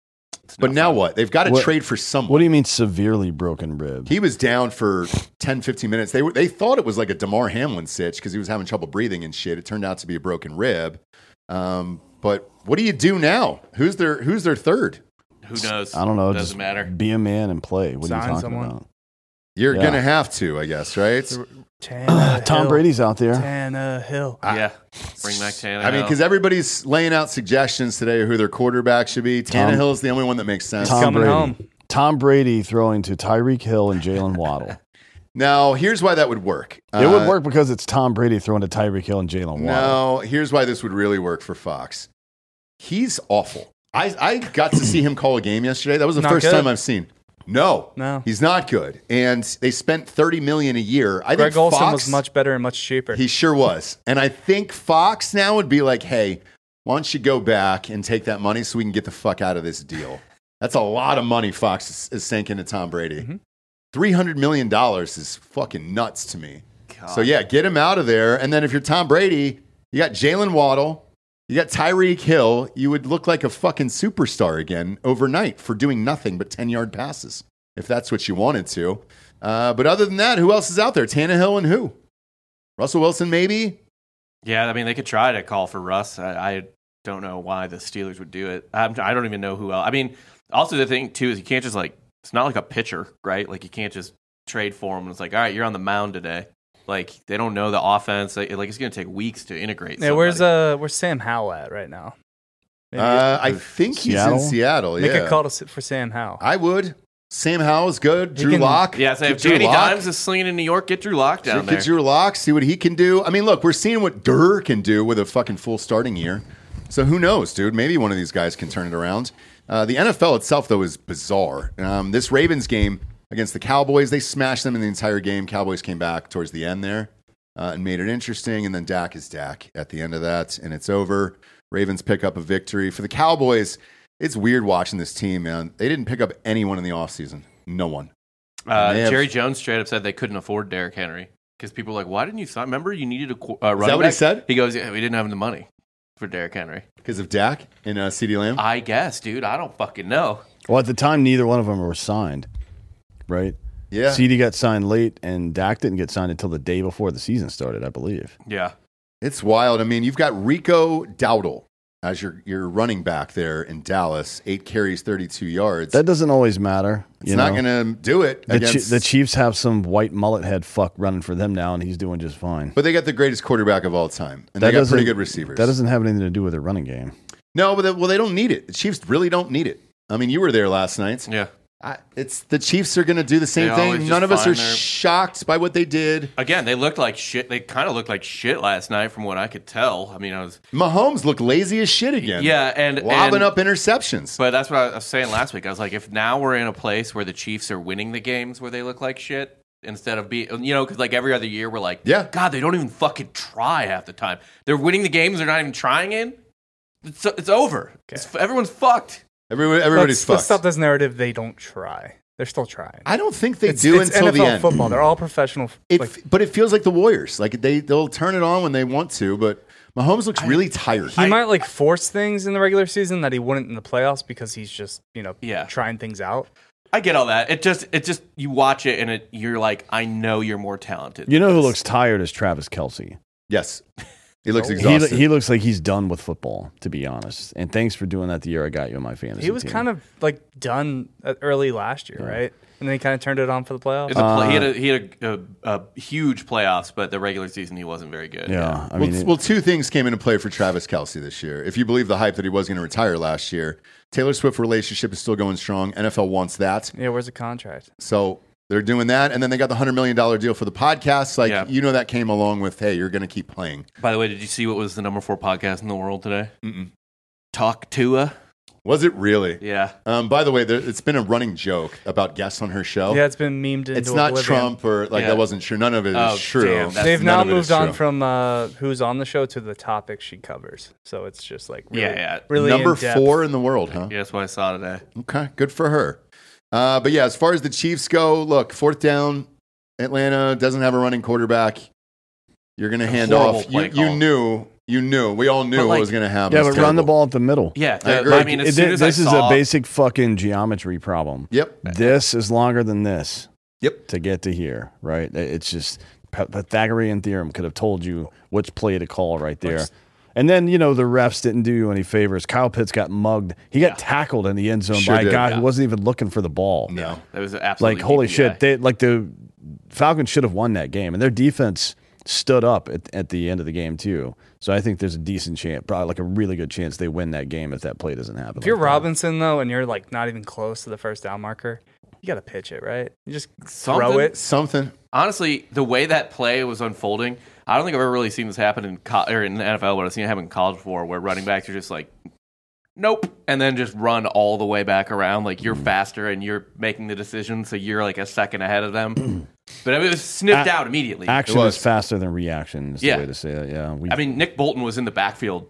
But now what? They've got to What- trade for someone. What do you mean severely broken rib? He was down for ten, fifteen minutes. They were, they thought it was like a DeMar Hamlin sitch because he was having trouble breathing and shit. It turned out to be a broken rib. Um, but what do you do now? Who's their Who's their third? who knows? I don't know. Doesn't just matter. be a man and play. What are you Sign talking someone. about? You're Yeah. gonna have to, I guess, right? Tannehill. Tom Brady's out there. Tannehill. yeah, bring back Tannehill. I mean, because everybody's laying out suggestions today of who their quarterback should be. Tom- Tannehill is the only one that makes sense. Tom coming Brady. home. Tom Brady throwing to Tyreek Hill and Jalen Waddle. Now, here's why that would work. it would Uh, work because it's Tom Brady throwing to Tyreek Hill and Jalen Waddle. No, here's why this would really work for Fox. He's awful. I, I got to see him call a game yesterday. That was the Not first good? time I've seen. No, No. he's not good. And they spent thirty million dollars a year. I Greg think Olson Fox, was much better and much cheaper. He sure was. And I think Fox now would be like, hey, why don't you go back and take that money so we can get the fuck out of this deal? That's a lot of money Fox is, is sinking to Tom Brady. Mm-hmm. three hundred million dollars is fucking nuts to me. So, yeah, get him out of there. And then if you're Tom Brady, you got Jalen Waddle, you got Tyreek Hill. You would look like a fucking superstar again overnight for doing nothing but ten-yard passes, if that's what you wanted to. Uh, but other than that, who else is out there? Tannehill and who? Russell Wilson, maybe? yeah, I mean, they could try to call for Russ. I, I don't know why the Steelers would do it. I'm, I don't even know who else. I mean, also the thing too is you can't just like it's not like a pitcher, right? Like you can't just trade for him and it's like, all right, you're on the mound today. Like they don't know the offense. Like, like it's going to take weeks to integrate. yeah, where's somebody. uh where's Sam Howell at right now? Maybe Uh, I think he's Seattle? in Seattle. make Yeah, a call to, sit for Sam Howell. I would. Sam Howell is good. He Drew can- Lock. Yeah, so if Danny Dimes is slinging in New York, get Drew Lock down there. Get Drew Lock, see what he can do. I mean, look, we're seeing what Durr can do with a fucking full starting year. So who knows, dude? Maybe one of these guys can turn it around. Uh, the N F L itself, though, is bizarre. Um, this Ravens game against the Cowboys, they smashed them in the entire game. Cowboys came back towards the end there uh, and made it interesting. And then Dak is Dak at the end of that, and it's over. Ravens pick up a victory. For the Cowboys, it's weird watching this team, man. They didn't pick up anyone in the offseason. No one. Uh, They have- Jerry Jones straight up said they couldn't afford Derrick Henry because people were like, "Why didn't you sign? Remember, you needed a qu- uh, running that what he back?" said? He goes, "Yeah, we didn't have the money for Derrick Henry." Because of Dak and uh, CeeDee Lamb? I guess, dude. I don't fucking know. Well, at the time, neither one of them were signed, right? Yeah. C D got signed late, and Dak didn't get signed until the day before the season started, I believe. Yeah, It's wild. I mean, you've got Rico Dowdle as your, your running back there in Dallas, eight carries, thirty-two yards. That doesn't always matter. it's you not know? going to do it The, Chi- against the Chiefs have some white mullet head fuck running for them now, and he's doing just fine. But they got the greatest quarterback of all time, and That they got doesn't- pretty good receivers. That doesn't have anything to do with their running game. no, but they, well, they don't need it. The Chiefs really don't need it. I mean, you were there last night. yeah. I, it's the Chiefs are going to do the same They always thing. just None of us are find their- shocked by what they did. Again, they looked like shit. They kind of looked like shit last night, from what I could tell. I mean, I was Mahomes looked lazy as shit again. yeah, and lobbing and, up interceptions. But that's what I was saying last week. I was like, if now we're in a place where the Chiefs are winning the games where they look like shit, instead of being, you know, because like every other year we're like, Yeah. God, they don't even fucking try half the time. They're winning the games they're not even trying in. It's, it's over. It's, everyone's fucked. Everybody, everybody's let's, fucked. let's stop this narrative. They don't try. They're still trying. I don't think they it's, do it's until N F L the end. football. They're all professional. It, like, but it feels like the Warriors. Like they they'll turn it on when they want to, but Mahomes looks really tired. he might like force things in the regular season that he wouldn't in the playoffs because he's just you know Yeah. trying things out. I get all that. It just, it just, you watch it and it, you're like, I know you're more talented. You know who looks tired is Travis Kelce. Yes. He looks He, exhausted. he looks like he's done with football, to be honest. And thanks for doing that the year I got you on my fantasy He was team. kind of like done uh, early last year, right? And then he kind of turned it on for the playoffs. In the play, he had, a, he had a, a, a huge playoffs, but the regular season he wasn't very good. Yeah, I well, mean, t- well, two things came into play for Travis Kelce this year. If you believe the hype that he was going to retire last year, Taylor Swift relationship is still going strong. N F L wants that. Yeah, where's the contract? So they're doing that. And then they got the one hundred million dollars deal for the podcast. Like, Yeah. you know, that came along with, hey, you're going to keep playing. By the way, did you see what was the number four podcast in the world today? Mm-mm. Talk Tua. Was it really? Yeah. Um, by the way, there, it's been a running joke about guests on her show. Yeah, it's been memed into It's not oblivion. Trump or like Yeah. that wasn't true. None of it is Oh, true. damn, that's- They've None now of it is moved on true. from uh, who's on the show to the topic she covers. So it's just like really, Yeah, yeah. really number in-depth. four in the world, huh? Yeah, that's what I saw today. Okay, good for her. Uh, but yeah, as far as the Chiefs go, look, fourth down, Atlanta doesn't have a running quarterback. You're going to hand horrible off. play You, you call. knew, you knew. We all knew But, what like- was going to happen. yeah, It's but run the terrible. ball up the middle. Yeah, I the- agree. I mean, as It- soon as this I is saw, a basic fucking geometry problem. Yep. This is longer than this. Yep. To get to here, right? It's just P- Pythagorean theorem could have told you which play to call right there. And then, you know, the refs didn't do you any favors. Kyle Pitts got mugged. He got tackled in the end zone Sure by a did, guy yeah. who wasn't even looking for the ball. No. that was absolutely Like, holy G P I. shit. They like the Falcons should have won that game. And their defense stood up at, at the end of the game, too. So I think there's a decent chance, probably like a really good chance they win that game if that play doesn't happen. If you're like that. Robinson though, and you're like not even close to the first down marker, you got to pitch it, right? You just throw Something. it. Something. Honestly, the way that play was unfolding, I don't think I've ever really seen this happen in co- or in the N F L, but I've seen it happen in college before, where running backs are just like, nope, and then just run all the way back around. Like, you're faster and you're making the decision, so you're like a second ahead of them. But it was sniffed A- out immediately. Action It was. is faster than reaction is Yeah. the way to say it. Yeah. We, I mean, Nick Bolton was in the backfield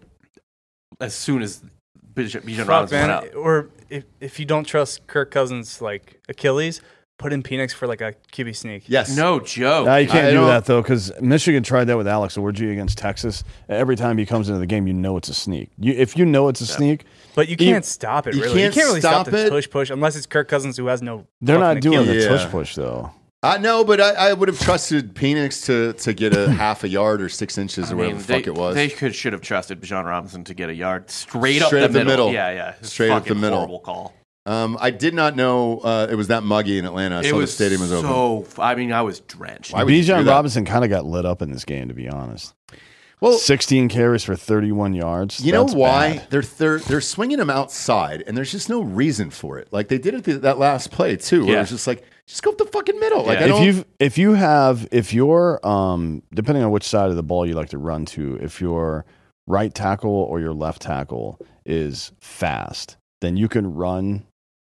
as soon as Bijan Bijan Fuck, Robinson man. went out. Or if if you don't trust Kirk Cousins, like Achilles, put in Penix for like a Q B sneak. Yes. No joke. No, you can't I do don't- that though, because Michigan tried that with Alex Orji against Texas. Every time he comes into the game, you know it's a sneak. You, if you know it's a sneak, But you can't stop it, you really. can't you can't really stop, stop the it. push push unless it's Kirk Cousins who has no. they're not fucking doing Achilles. the Yeah. tush push though. I know, but I, I would have trusted Penix to, to get a half a yard or six inches or I whatever mean, the fuck they, it was. They could should have trusted Bijan Robinson to get a yard straight, Straight up up the, the middle. middle. Yeah, yeah. It's Straight up fucking the middle. Horrible call. um, I did not know uh, it was that muggy in Atlanta. I It saw was the stadium was open. so. I mean, I was drenched. Why would you do Bijan that? Robinson kind of got lit up in this game, to be honest. Well, sixteen carries for thirty-one yards. you know That's why? bad. They're, they're they're swinging him outside, and there's just no reason for it. Like they did it th- that last play too, where Yeah. it's just like, just go up the fucking middle. Like Yeah. I If don't. you if you have if you're um depending on which side of the ball you like to run to, if your right tackle or your left tackle is fast, then you can run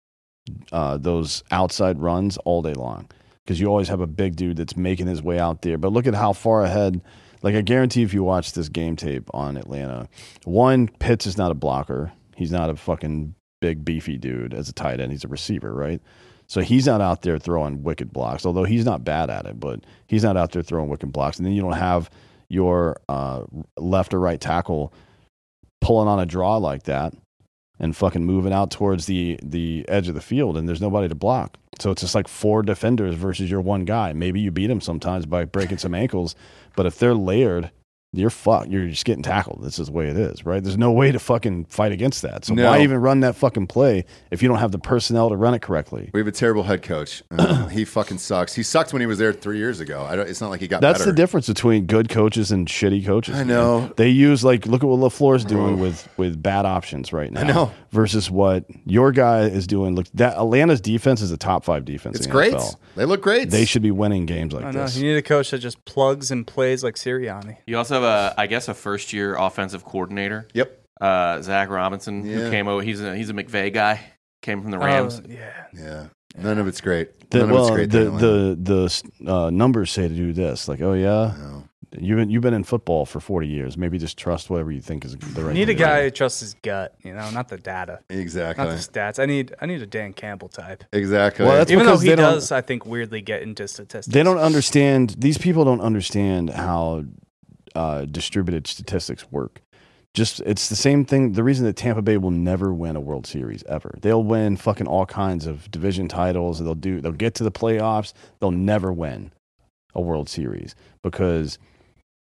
uh, those outside runs all day long because you always have a big dude that's making his way out there. But look at how far ahead. Like I guarantee, if you watch this game tape on Atlanta, one, Pitts is not a blocker. He's not a fucking big beefy dude as a tight end. He's a receiver, right? So he's not out there throwing wicked blocks, although he's not bad at it, but he's not out there throwing wicked blocks. And then you don't have your uh, left or right tackle pulling on a draw like that and fucking moving out towards the, the edge of the field, and there's nobody to block. So it's just like four defenders versus your one guy. Maybe you beat him sometimes by breaking some ankles, but if they're layered, you're fucked. You're just getting tackled. This is the way it is, right? There's no way to fucking fight against that. So No. why even run that fucking play if you don't have the personnel to run it correctly? we have a terrible head coach. Uh, he fucking sucks. He sucked when he was there three years ago. I don't, it's not like he got That's better. the difference between good coaches and shitty coaches. I man. know. They use like look at what LaFleur's doing with with bad options right now. I know. Versus what your guy is doing. Look, that Atlanta's defense is a top five defense. It's in the great. N F L. They look great. They should be winning games like I know. this. You need a coach that just plugs and plays like Sirianni. You also have a, I guess, a first year offensive coordinator, Yep. uh, Zach Robinson, Yeah. who came over. He's a he's a McVay guy. Came from the Rams. Oh, yeah. Yeah. None of it's great. The, None of well, it's great. there the in Atlanta. the the uh, numbers say to do this. Like, oh yeah, No. you've been you've been in football for forty years. Maybe just trust whatever you think is the right. You need a thing to guy do. who trusts his gut, you know, not the data, Exactly. not the stats. I need I need a Dan Campbell type. Exactly. Well, that's Even though because he they don't- does, I think, weirdly get into statistics. They don't understand. These people don't understand how uh, distributed statistics work. Just it's the same thing. The reason that Tampa Bay will never win a World Series ever. They'll win fucking all kinds of division titles. They'll do. They'll get to the playoffs. They'll never win a World Series because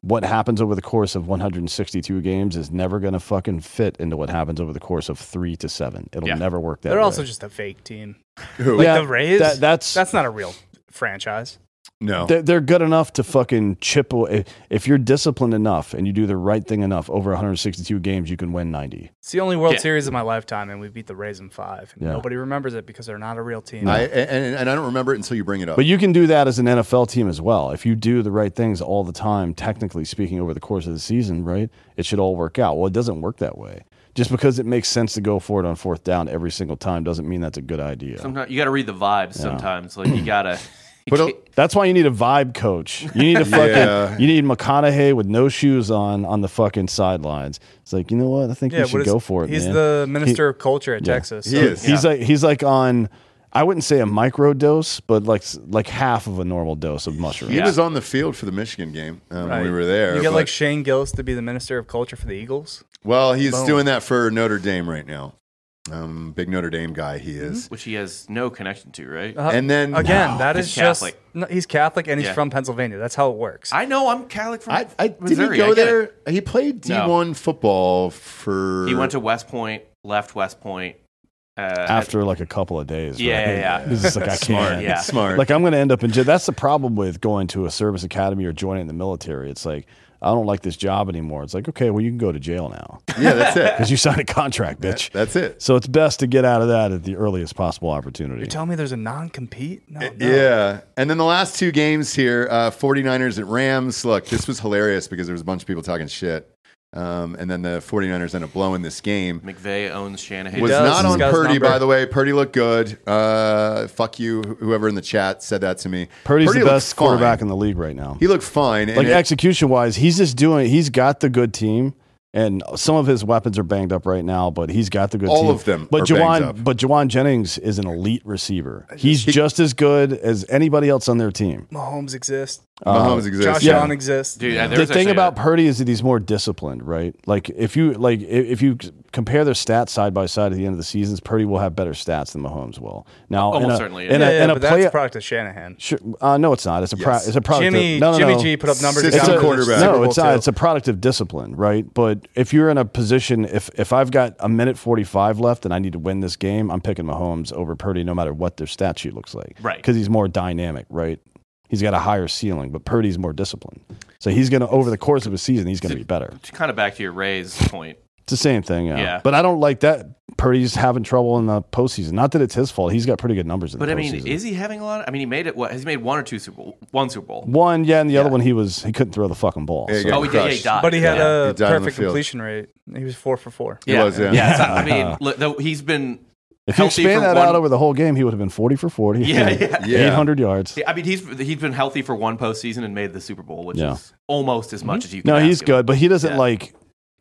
what happens over the course of one hundred sixty-two games is never going to fucking fit into what happens over the course of three to seven. It'll Yeah. never work that They're way. also just a fake team. Who? Like Yeah, the Rays. that- that's- that's not a real franchise. No. They're, they're good enough to fucking chip away. If you're disciplined enough and you do the right thing enough, over one hundred sixty-two games, you can win ninety. It's the only World Yeah. Series of my lifetime, and we beat the Rays in five. And Yeah. Nobody remembers it because they're not a real team. I, and, and I don't remember it until you bring it up. But you can do that as an N F L team as well. If you do the right things all the time, technically speaking, over the course of the season, right, it should all work out. Well, it doesn't work that way. Just because it makes sense to go for it on fourth down every single time doesn't mean that's a good idea. Sometimes you got to read the vibes. Sometimes, like you gotta. But a- That's why you need a vibe coach. You need a fucking. Yeah. You need McConaughey with no shoes on on the fucking sidelines. It's like, you know what? I think yeah, we what should is- go for it. He's man. the minister He- of culture at yeah. Texas. He so- is. He's like he's like on. I wouldn't say a micro dose, but like like half of a normal dose of mushroom. he Yeah. was on the field for the Michigan game um, Right. when we were there. You get but- like Shane Gillis to be the minister of culture for the Eagles. well, he's Boom. doing that for Notre Dame right now. Um, big Notre Dame guy he is. which he has no connection to, right? Uh, And then- again, No, that he's is just Catholic. no, he's Catholic and he's Yeah. from Pennsylvania. That's how it works. I know. I'm Catholic from I, I did Missouri. he I go get there? it. He played D No. one football for. He went to West Point, left West Point. Uh, After like a couple of days. Yeah, right? yeah, yeah. He's just like, I smart. can't. Yeah. Smart. Like I'm going to end up in jail. That's the problem with going to a service academy or joining the military. It's like, I don't like this job anymore. It's like, okay, well, you can go to jail now yeah, that's it. because you signed a contract, bitch. That's it. So it's best to get out of that at the earliest possible opportunity. You're telling me there's a non-compete? No, no. Yeah. And then the last two games here, uh, 49ers at Rams. Look, this was hilarious because there was a bunch of people talking shit. Um, and then the 49ers ended up blowing this game. McVay owns Shanahan. Was does. not He's on got his Purdy, number. by the way. Purdy looked good. Uh, fuck you, wh- whoever in the chat said that to me. Purdy's Purdy the looked best quarterback fine. in the league right now. He looked fine. and Like it- execution wise, he's just doing. He's got the good team, and some of his weapons are banged up right now. But he's got the good All team. of them But are banged Jawan, up. but Jawan Jennings is an elite receiver. He's just as good as anybody else on their team. Mahomes exists. Mahomes exists. Josh yeah. Allen exists. Dude, uh, The there's thing actually about a- Purdy is that he's more disciplined, right? Like if you like i- if you compare their stats side by side at the end of the seasons, Purdy will have better stats than Mahomes will. Now, Almost in a, certainly, in yeah, a, yeah, in a but play, that's a product of Shanahan. Sure, uh, no, it's not. It's a pro, Yes. it's a product. Jimmy of, no, no, Jimmy no. G put up numbers. System against the quarterback. Super No, Bowl it's not. too. It's a product of discipline, right? But if you're in a position, if if I've got a minute forty-five left and I need to win this game, I'm picking Mahomes over Purdy, no matter what their stat sheet looks like, Right. Because he's more dynamic, right? He's got a higher ceiling, but Purdy's more disciplined. So he's gonna over the course of a season, he's gonna be better. kind of back to your Rays point. It's the same thing, yeah. Yeah. But I don't like that Purdy's having trouble in the postseason. Not that it's his fault. He's got pretty good numbers in But the I mean, postseason. is he having a lot? Of, I mean, he made it. What has he made? One or two Super Bowl? One Super Bowl. One, yeah, and the other Yeah. one he was he couldn't throw the fucking ball. Yeah, so- yeah. Oh, he did. Yeah, he crushed. died. But he had yeah. He a died on the perfect field. completion rate. He was four for four. He was, yeah. yeah. so, I mean, look, though, he's been. If you healthy expand for that one- out over the whole game, he would have been forty for forty. Yeah, yeah. Yeah. eight hundred yards. I mean, he's he's been healthy for one postseason and made the Super Bowl, which Yeah. is almost as much as you. can No, ask he's him. good, but he doesn't Yeah. like.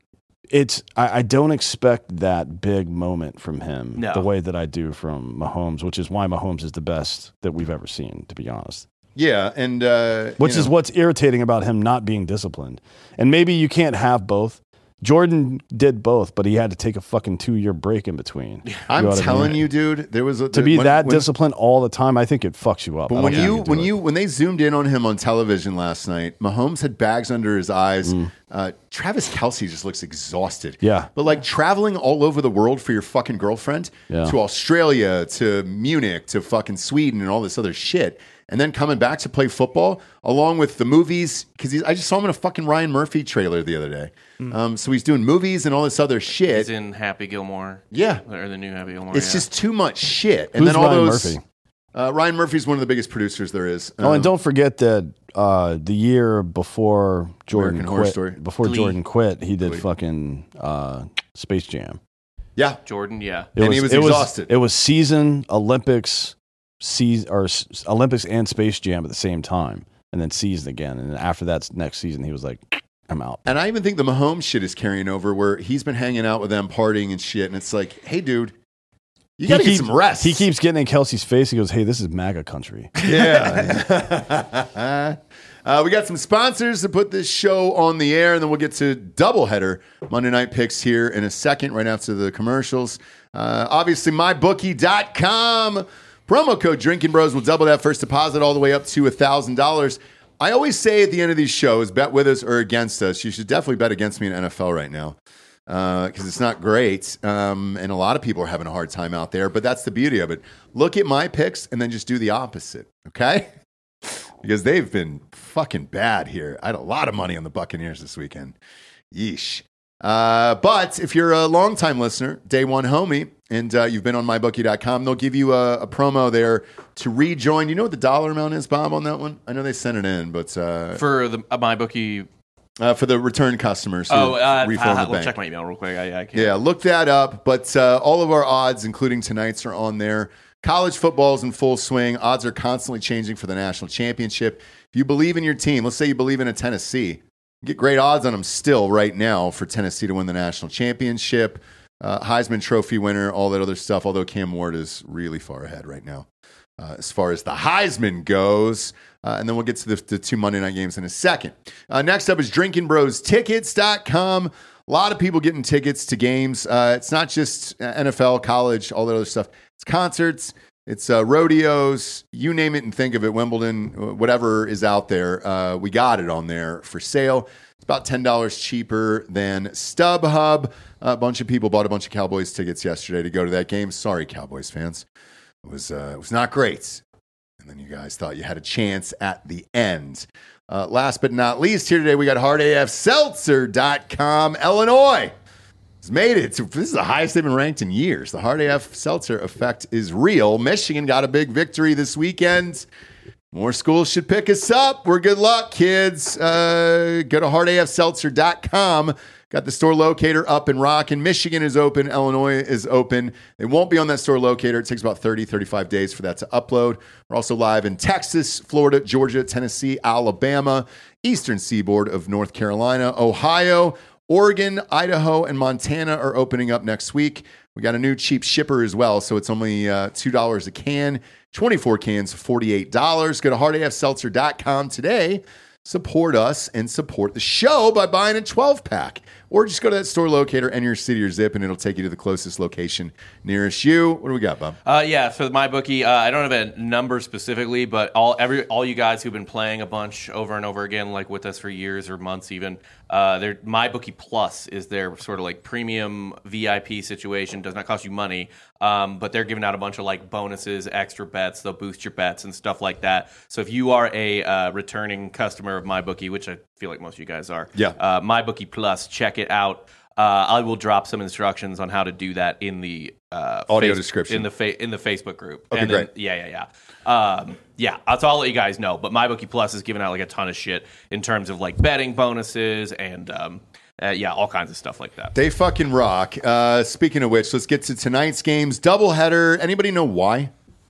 It's. I, I don't expect that big moment from him No. the way that I do from Mahomes, which is why Mahomes is the best that we've ever seen, to be honest. Yeah, and uh, Which you is know, what's irritating about him not being disciplined. And maybe you can't have both. Jordan did both, but he had to take a fucking two year break in between. You I'm know what I telling mean? you, dude, there was a, To be when- that when- disciplined all the time, I think it fucks you up. I But don't when think you can do when it. you when they zoomed in on him on television last night, Mahomes had bags under his eyes. Mm. Uh, Travis Kelce just looks exhausted. Yeah. but like traveling all over the world for your fucking girlfriend Yeah. to Australia, to Munich, to fucking Sweden, and all this other shit, and then coming back to play football along with the movies because I just saw him in a fucking Ryan Murphy trailer the other day. Um, so he's doing movies and all this other shit. He's in Happy Gilmore. Yeah. or the new Happy Gilmore. It's yeah. just too much shit. And Who's then all Ryan those. Murphy? Uh, Ryan Murphy's one of the biggest producers there is. Oh, and Um, don't forget that uh, the year before Jordan American Horror quit, Story. before Glee. Jordan quit, he did Glee. fucking uh, Space Jam. yeah, Jordan. Yeah, It And he was it exhausted. it was season Olympics, season or s- Olympics and Space Jam at the same time, and then season again. And then after that next season, he was like, "I'm out." And I even think the Mahomes shit is carrying over where he's been hanging out with them, partying and shit. And it's like, hey, dude, you got to He get keeps- some rest. He keeps getting in Kelsey's face. He goes, "Hey, this is MAGA country." Yeah. uh, we got some sponsors to put this show on the air, and then we'll get to doubleheader Monday Night Picks here in a second, right after the commercials. Uh, obviously, my bookie dot com. Promo code Drinking Bros will double that first deposit all the way up to one thousand dollars. I always say at the end of these shows, bet with us or against us. You should definitely bet against me in N F L right now because uh, it's not great. Um, and a lot of people are having a hard time out there, but that's the beauty of it. Look at my picks and then just do the opposite, okay? Because they've been fucking bad here. I had a lot of money on the Buccaneers this weekend. Yeesh. Uh, but if you're a longtime listener, day one homie, and uh, you've been on my bookie dot com, they'll give you a, a promo there to rejoin. You know what the dollar amount is, Bob, on that one? I know they sent it in, but uh, for the uh, MyBookie. Uh, for the return customers. Who oh, uh, refill uh, the we'll bank. check my email real quick. I, I can't. Yeah, look that up. But uh, all of our odds, including tonight's, are on there. College football is in full swing. Odds are constantly changing for the national championship. If you believe in your team, let's say you believe in a Tennessee, get great odds on them still right now for Tennessee to win the national championship. Uh, Heisman Trophy winner, all that other stuff, although Cam Ward is really far ahead right now uh, as far as the Heisman goes. Uh, and then we'll get to the, the two Monday night games in a second. Uh, next up is Drinking Bros Tickets dot com. A lot of people getting tickets to games. Uh, it's not just N F L, college, all that other stuff. It's concerts. It's uh, rodeos, you name it and think of it, Wimbledon, whatever is out there. Uh, we got it on there for sale. It's about ten dollars cheaper than StubHub. A bunch of people bought a bunch of Cowboys tickets yesterday to go to that game. Sorry, Cowboys fans. It was, uh, it was not great. And then you guys thought you had a chance at the end. Uh, last but not least, here today we got Hard A F Seltzer dot com. Illinois has made it. This is the highest they've been ranked in years. The Hard A F Seltzer effect is real. Michigan got a big victory this weekend. More schools should pick us up. We're good luck, kids. Uh, go to Hard A F Seltzer dot com. Got the store locator up and rocking. Michigan is open. Illinois is open. It won't be on that store locator. It takes about thirty, thirty-five days for that to upload. We're also live in Texas, Florida, Georgia, Tennessee, Alabama, Eastern Seaboard of North Carolina, Ohio, Oregon, Idaho, and Montana are opening up next week. We got a new cheap shipper as well, so it's only uh, two dollars a can. twenty-four cans, forty-eight dollars. Go to Hard A F Seltzer dot com today. Support us and support the show by buying a twelve-pack. Or just go to that store locator, enter your city or zip, and it'll take you to the closest location nearest you. What do we got, Bob? Uh, yeah, for MyBookie, uh, I don't have a number specifically, but all every all you guys who've been playing a bunch over and over again, like with us for years or months even, uh, their MyBookie Plus is their sort of like premium V I P situation. Does not cost you money, um, but they're giving out a bunch of like bonuses, extra bets. They'll boost your bets and stuff like that. So if you are a uh, returning customer of MyBookie, which I feel like most of you guys are, yeah, uh, MyBookie Plus, check it out. Uh, I will drop some instructions on how to do that in the uh, audio face- description in the fa- in the Facebook group. Okay, and great. Then, yeah, yeah, yeah. Um, yeah, that's all let you guys know. But MyBookie Plus is giving out like a ton of shit in terms of like betting bonuses and um, uh, yeah, all kinds of stuff like that. They fucking rock. Uh, speaking of which, let's get to tonight's games. Doubleheader. Anybody know why?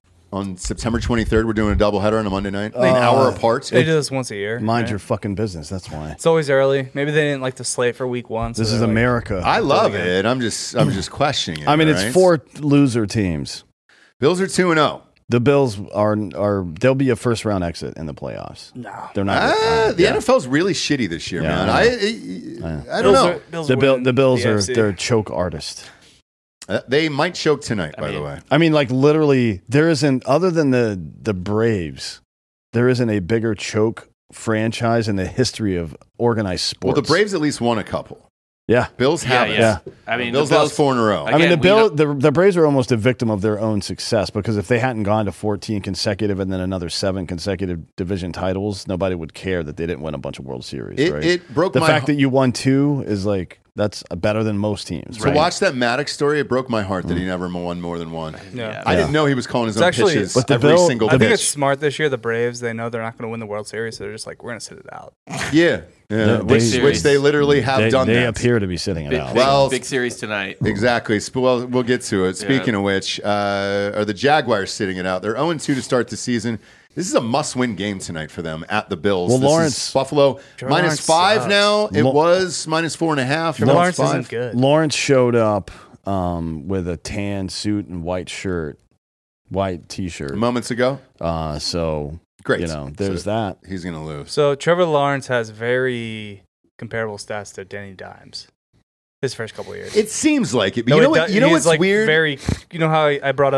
On September twenty-third, we're doing a doubleheader on a Monday night, an Uh, hour apart. They do this once a year. Mind right? your fucking business. That's why. It's always early. Maybe they didn't like the slate for week one. So This is they're like- America. I love it. I'm just, I'm just questioning it. I mean, it's right? four loser teams. Bills are two and zero. The Bills are are they'll be a first round exit in the playoffs. No. They're not. Ah, the yeah. N F L's really shitty this year, Yeah, man. I I, know. I, I don't Bills know. Are, Bills The Bill, win the Bills are A F C. they're choke artists. Uh, they might choke tonight, by mean- the way. I mean, like literally, there isn't other than the the Braves, there isn't a bigger choke franchise in the history of organized sports. Well, the Braves at least won a couple. yeah. Bills Yeah, haven't. yeah. I mean, Bills the Bills lost four in a row. Again, I mean, the we Bill, don't- the, the Braves are almost a victim of their own success because if they hadn't gone to fourteen consecutive and then another seven consecutive division titles, nobody would care that they didn't win a bunch of World Series. It- right? it broke the my fact hu- that you won two is like that's better than most teams. To right? watch that Maddox story, it broke my heart that he never won more than one. Yeah. I Yeah. didn't know he was calling his It's own actually- pitches But the every Bill- single I think pitch. it's smart this year. The Braves, they know they're not going to win the World Series, so they're just like, we're going to sit it out. Yeah, yeah. The- which, they- which they literally have they, done they that. appear to be sitting it big, out. big, Well- big series tonight. Exactly. Sp- Well, we'll get to it. Speaking of which, uh, are the Jaguars sitting it out? They're oh and two to start the season. This is a must-win game tonight for them at the Bills. Well, This is Lawrence- Buffalo Trevor minus Lawrence five sucks. now. It Lo- was minus four and a half. Trevor Now Lawrence it's five. isn't good. Lawrence showed up um, with a tan suit and white shirt, white T-shirt. Moments ago. Uh, so Great. you know, there's So that. He's going to lose. So Trevor Lawrence has very comparable stats to Danny Dimes his first couple of years. It seems like it, but No, you know it what? do- You know he's what's like weird? Very, you know how I, I brought up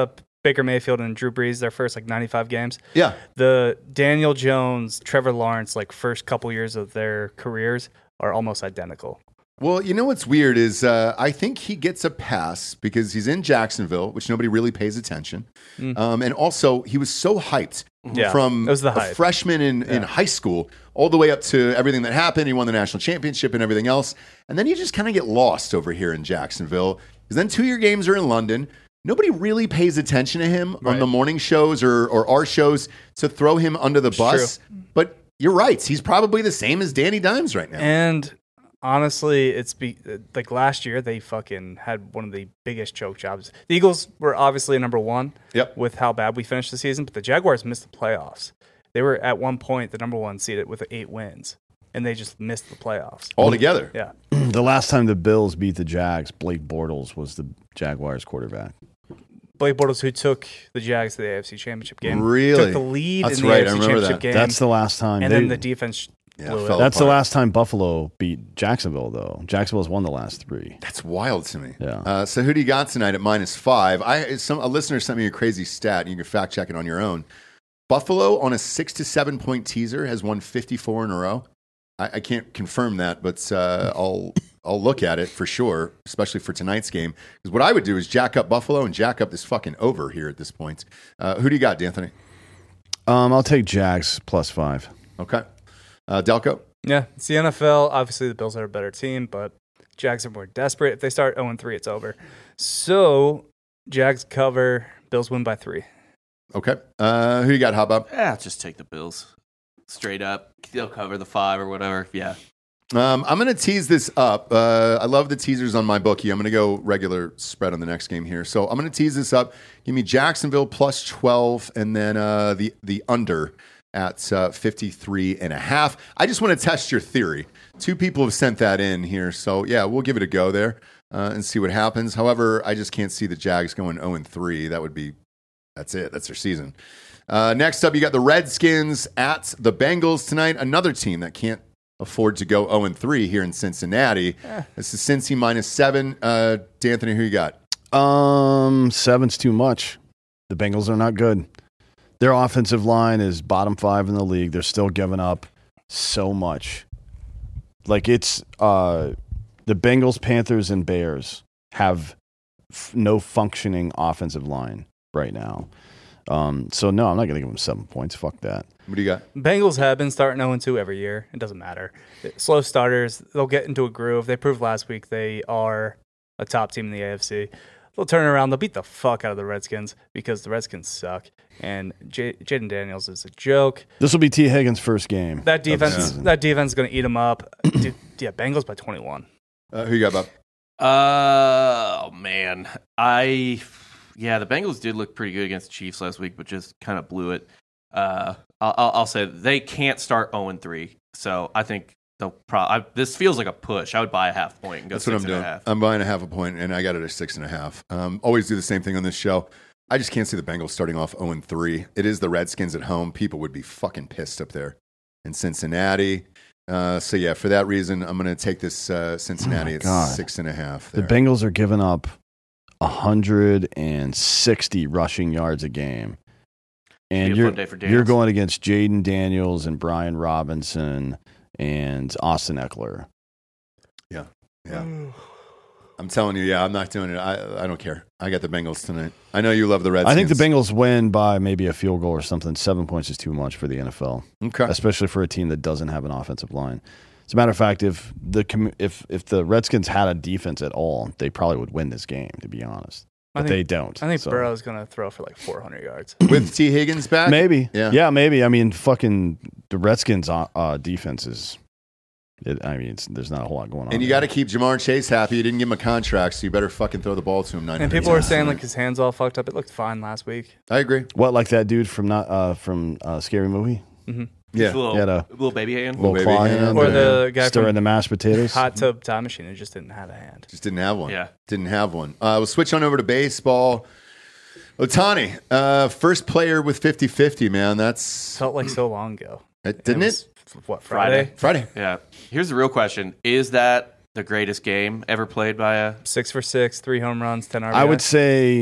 Baker Mayfield and Drew Brees, their first like ninety-five games. Yeah. The Daniel Jones, Trevor Lawrence, like first couple years of their careers are almost identical. Well, you know what's weird is uh, I think he gets a pass because he's in Jacksonville, which nobody really pays attention. Mm. Um, and also, he was so hyped yeah, from it was the a hype. freshman in, yeah. in high school all the way up to everything that happened. He won the national championship and everything else. And then you just kind of get lost over here in Jacksonville. Because then two-year games are in London. Nobody really pays attention to him right. on the morning shows or, or our shows to throw him under the bus. True. But you're right. He's probably the same as Danny Dimes right now. And honestly, it's be, like last year they fucking had one of the biggest choke jobs. The Eagles were obviously number one yep. with how bad we finished the season, but the Jaguars missed the playoffs. They were at one point the number one seeded with eight wins, and they just missed the playoffs altogether. Yeah. The last time the Bills beat the Jags, Blake Bortles was the Jaguars quarterback. Blake Bortles, who took the Jags to the A F C Championship game, really took the lead That's in the right. A F C Championship that. game. That's the last time. And they, then the defense. Yeah, blew it. That's apart. the last time Buffalo beat Jacksonville, though. Jacksonville's won the last three. That's wild to me. Yeah. Uh, so who do you got tonight at minus five? I some a listener sent me a crazy stat, and you can fact check it on your own. Buffalo on a six to seven point teaser has won fifty-four in a row. I, I can't confirm that, but uh, I'll I'll look at it for sure, especially for tonight's game. Because what I would do is jack up Buffalo and jack up this fucking over here at this point. Uh, who do you got, D'Anthony? Um, I'll take Jags plus five. Okay. Uh, Delco? Yeah, it's the N F L. Obviously, the Bills are a better team, but Jags are more desperate. If they start oh and three, it's over. So, Jags cover, Bills win by three. Okay. Uh, who you got, Hobbob? Yeah, just take the Bills. Straight up. They'll cover the five or whatever. Yeah. Um, I'm going to tease this up. Uh, I love the teasers on my bookie. I'm going to go regular spread on the next game here. So I'm going to tease this up. Give me Jacksonville plus twelve and then uh, the, the under at uh, fifty-three and a half. I just want to test your theory. Two people have sent that in here. So, yeah, we'll give it a go there uh, and see what happens. However, I just can't see the Jags going oh and three. That would be, that's it. That's their season. Uh, next up, you got the Redskins at the Bengals tonight. Another team that can't afford to go oh and three here in Cincinnati. Eh. This is Cincy minus seven. Uh, D'Anthony, who you got? Um, seven's too much. The Bengals are not good. Their offensive line is bottom five in the league. They're still giving up so much. Like it's uh, the Bengals, Panthers, and Bears have f- no functioning offensive line right now. Um, so no, I'm not going to give them seven points. Fuck that. What do you got? Bengals have been starting oh and two every year. It doesn't matter. Slow starters, they'll get into a groove. They proved last week they are a top team in the A F C. They'll turn around. They'll beat the fuck out of the Redskins because the Redskins suck. And J- Jaden Daniels is a joke. This will be T. Higgins' first game. That defense, that defense is going to eat him up. Dude, yeah, Bengals by twenty-one. Uh, who you got, Bob? Uh, oh, man. I, yeah, the Bengals did look pretty good against the Chiefs last week, but just kind of blew it. Uh, I'll, I'll say they can't start oh and three. So I think they'll probably, this feels like a push. I would buy a half point and go That's six what I'm and doing. a half. I'm buying a half a point, and I got it at six and a half. Um, always do the same thing on this show. I just can't see the Bengals starting off oh and three. It is the Redskins at home. People would be fucking pissed up there in Cincinnati. Uh, so, yeah, for that reason, I'm going to take this uh, Cincinnati oh at God. six and a half. The There. Bengals are giving up one hundred sixty rushing yards a game. And Be a you're, fun day for you're Daniels. going against Jaden Daniels and Brian Robinson and Austin Eckler. Yeah, yeah. I'm telling you, yeah, I'm not doing it. I I don't care. I got the Bengals tonight. I know you love the Redskins. I think the Bengals win by maybe a field goal or something. Seven points is too much for the N F L, Okay. especially for a team that doesn't have an offensive line. As a matter of fact, if the com- if if the Redskins had a defense at all, they probably would win this game, to be honest. But I think, they don't. I think so. Burrow's going to throw for like four hundred yards. With T. Higgins back? Maybe. Yeah. Yeah, maybe. I mean, fucking the Redskins' uh, uh, defense is. It, I mean, it's, there's not a whole lot going on. And you got to keep Jamar Chase happy. You didn't give him a contract, so you better fucking throw the ball to him. And people were saying like his hands all fucked up. It looked fine last week. I agree. What, like that dude from not uh, from uh, Scary Movie? Mm-hmm. Yeah. Little, He had a little baby hand. little baby claw hand. hand, Or uh, the guy stirring from the mashed potatoes. Hot Tub Time Machine who just didn't have a hand. Just didn't have one. Yeah. Didn't have one. Uh, we'll switch on over to baseball. Otani, uh, first player with fifty-fifty, man. That's Felt like so long ago. it, didn't it? it? Was, what, Friday? Friday. Yeah. Here's the real question. Is that the greatest game ever played by a... Six for six, three home runs, ten R B I. I would say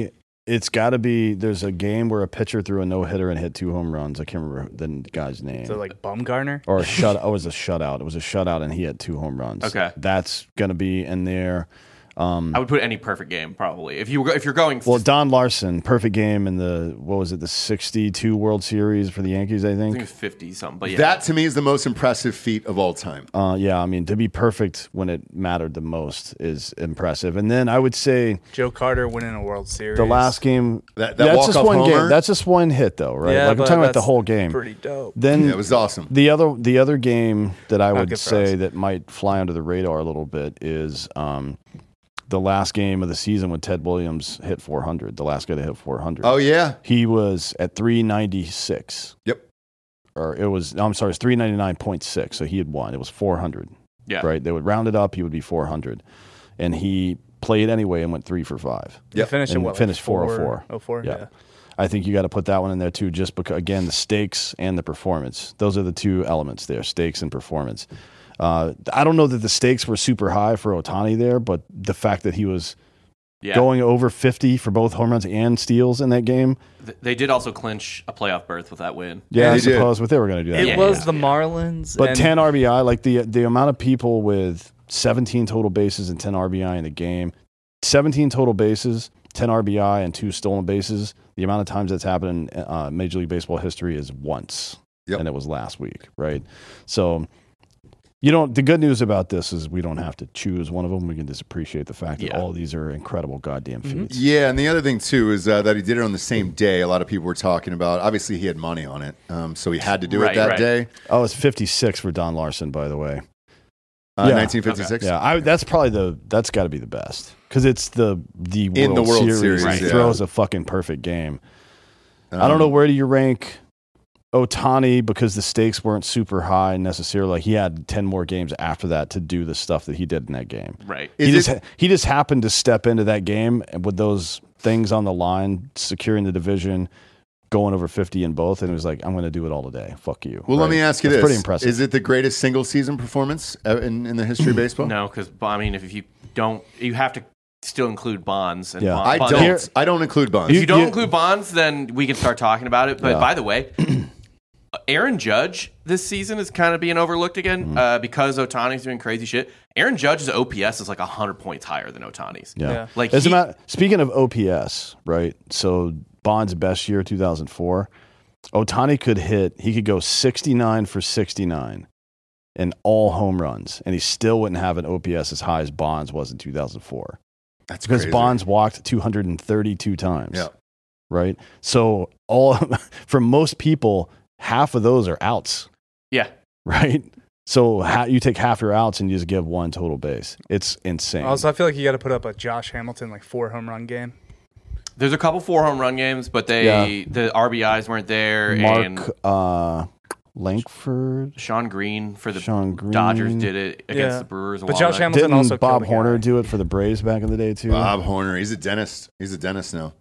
it's got to be. There's a game where a pitcher threw a no hitter and hit two home runs. I can't remember the guy's name. So like Bumgarner or a shut. Oh, it was a shutout. It was a shutout, and he had two home runs. Okay. That's gonna be in there. Um, I would put any perfect game probably if you were, if you're going. Well, Don Larson, perfect game in the what was it, the sixty-two World Series for the Yankees, I I think. think it's fifty something, but yeah, That to me is the most impressive feat of all time. Uh, yeah, I mean to be perfect when it mattered the most is impressive. And then I would say Joe Carter winning a World Series. the last game. That- that that's walk-off just one homer? game. That's just one hit though, right? Yeah, like I'm but talking about the that's whole game. Pretty dope. Then Yeah, it was awesome. The other the other game that I Not would good for say us. that might fly under the radar a little bit is um, the last game of the season when Ted Williams hit four hundred. The last guy to hit four hundred. Oh yeah. He was at three ninety-six. Yep. Or it was, no, I'm sorry, it's three ninety-nine point six. So he had won. It was four hundred. yeah, Right? They would round it up. He would be four hundred. And he played anyway and went three for five. He Yep. finished And at what, finished like four oh four. oh four, Yeah. yeah. I think you got to put that one in there too, just because, again, the stakes and the performance. Those are the two elements there, stakes and performance. Uh, I don't know that the stakes were super high for Ohtani there, but the fact that he was yeah. going over fifty for both home runs and steals in that game. Th- They did also clinch a playoff berth with that win. Yeah, they I did. suppose, but they were going to do that. It Yeah, was yeah, the yeah. Marlins. But and ten R B I, like the the amount of people with seventeen total bases and ten R B I in the game, seventeen total bases, ten R B I, and two stolen bases. The amount of times that's happened in uh, Major League Baseball history is once, Yep. and it was last week, right? So, you know, the good news about this is we don't have to choose one of them. We can just appreciate the fact that Yeah. all these are incredible goddamn feats. Yeah, and the other thing too is uh, that he did it on the same day. A lot of people were talking about. Obviously, he had money on it, um, so he had to do Right, it that right. day. Oh, it's fifty-six for Don Larson, by the way. Uh, Yeah. nineteen fifty-six. Yeah, I, that's probably the that's got to be the best because it's the the World, In the World Series. Series, He right. throws yeah. a fucking perfect game. Um, I don't know where do you rank Ohtani because the stakes weren't super high necessarily. Like he had ten more games after that to do the stuff that he did in that game. Right. Is he it- just he just happened to step into that game with those things on the line, securing the division, going over fifty in both, and it was like, I'm going to do it all today. Fuck you. Well, let Right? me ask you That's this: pretty impressive. Is it the greatest single season performance uh, in, in the history of baseball? No, because I mean, if you don't, you have to still include Bonds. And Yeah. Bond- I Bond- don't. Here- I don't include Bonds. If you don't You- include Bonds, then we can start talking about it. But Yeah. by the way, Aaron Judge this season is kind of being overlooked again Mm-hmm. uh, because Ohtani's doing crazy shit. Aaron Judge's O P S is like one hundred points higher than Ohtani's. Yeah. Yeah. Like As a he- matter, speaking of O P S, right? So Bond's best year, two thousand four. Ohtani could hit, he could go sixty-nine for sixty-nine in all home runs, and he still wouldn't have an O P S as high as Bonds was in two thousand four. That's Because crazy. Bonds walked two hundred thirty-two times. Yeah. Right? So all for most people, half of those are outs, yeah. right? So ha- you take half your outs and you just give one total base. It's insane. Also, I feel like you got to put up a Josh Hamilton like four home run game. There's a couple four home run games, but they Yeah. the R B Is weren't there. And Mark uh, Langford. Sean Green for the Sean Green. Dodgers did it against Yeah. the Brewers. A But while Josh back. Hamilton Didn't also Bob killed a Horner guy. do it for the Braves back in the day too? Bob Horner. He's a dentist. He's a dentist now.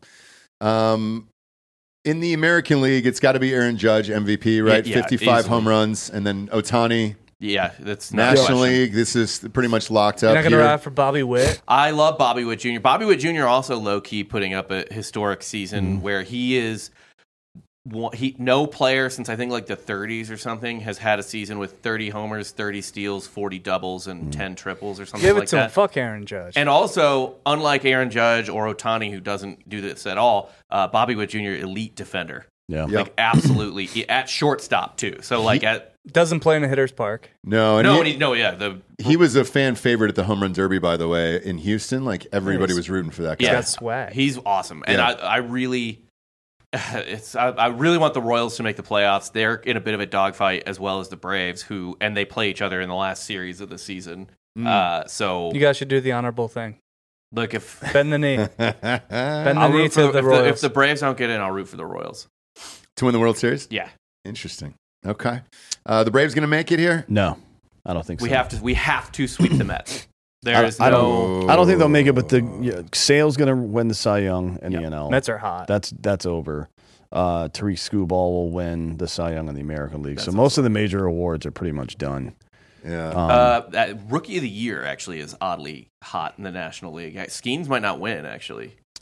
Um, in the American League, it's got to be Aaron Judge, M V P, right? Yeah, yeah, fifty-five easily. home runs, and then Ohtani, Yeah, that's not a National question. League. This is pretty much locked You're up not going to here. ride for Bobby Witt. I love Bobby Witt Junior Bobby Witt Junior also low key putting up a historic season Mm-hmm. where he is one- he no player since I think like the thirties or something has had a season with thirty homers, thirty steals, forty doubles, and Mm-hmm. ten triples or something Give it like to him. that. Fuck Aaron Judge. And also, unlike Aaron Judge or Ohtani, who doesn't do this at all, uh, Bobby Witt Junior elite defender, Yeah. Yep. like absolutely he- at shortstop too. So like at Doesn't play in a hitter's park. No, and no, he, and he, no, yeah, the he was a fan favorite at the Home Run Derby, by the way, in Houston. Like everybody Nice. was rooting for that guy. yeah, got swag. He's awesome, and Yeah. I, I really, it's I, I really want the Royals to make the playoffs. They're in a bit of a dogfight as well as the Braves, who and they play each other in the last series of the season. Uh, so You guys should do the honorable thing. look, if Bend the knee. Bend the I'll knee root to for the, the, if, the, Royals. if the Braves don't get in, I'll root for the Royals. To win the World Series? Yeah, Interesting. Okay. Uh, the Braves going to make it here? No, I don't think so. we have to we have to sweep the Mets. There I, is I no. don't. I don't think they'll make it. But the yeah, Sale's going to win the Cy Young and the N L. Mets are hot. That's that's over. Uh, Tariq Skubal will win the Cy Young in the American League. so That's most of the major awards are pretty much done. Yeah. Um, Uh, that rookie of the year actually is oddly hot in the National League. Skeens might not win actually.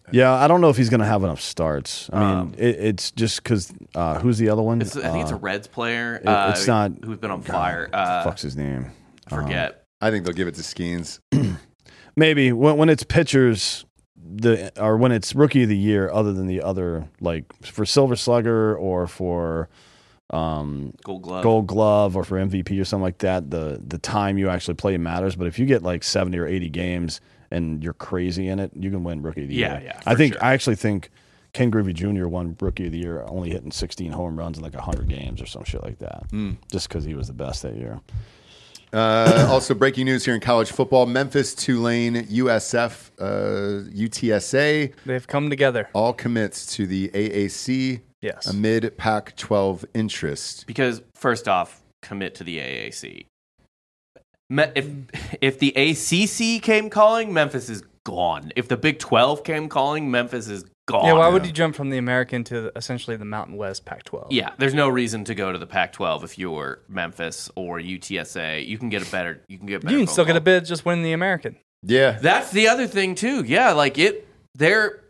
Yeah, I don't know if he's going to have enough starts. I mean, Um, it, it's just because uh, who's the other one? It's, I think it's a Uh, Reds player. it- uh, it's not- who's been on God, fire. what the Uh, fuck's his name? I forget. I think they'll give it to Skeens. Maybe when when it's pitchers, the or when it's rookie of the year, other than the other, like for Silver Slugger or for um, Gold Glove. Gold Glove or for M V P or something like that, the the time you actually play matters. But if you get like seventy or eighty games and you're crazy in it, you can win rookie of the Yeah, year. yeah, I for think sure. I actually think Ken Griffey Junior won rookie of the year, only hitting sixteen home runs in like one hundred games or some shit like that, Hmm. just because he was the best that year. Uh, also, breaking news here in college football: Memphis, Tulane, U S F, uh, U T S A, They've come together. all commits to the A A C Yes. amid Pac twelve interest. Because first off, commit to the A A C. Me- if if the A C C came calling, Memphis is gone. If the Big twelve came calling, Memphis is gone. Yeah, why would you jump from the American to essentially the Mountain West Pac twelve? Yeah, there's no reason to go to the Pac twelve if you're Memphis or U T S A. You can get a better. You can get. A better You can phone still get call. a bid, just win the American. Yeah, That's the other thing too. Yeah, like it. They're.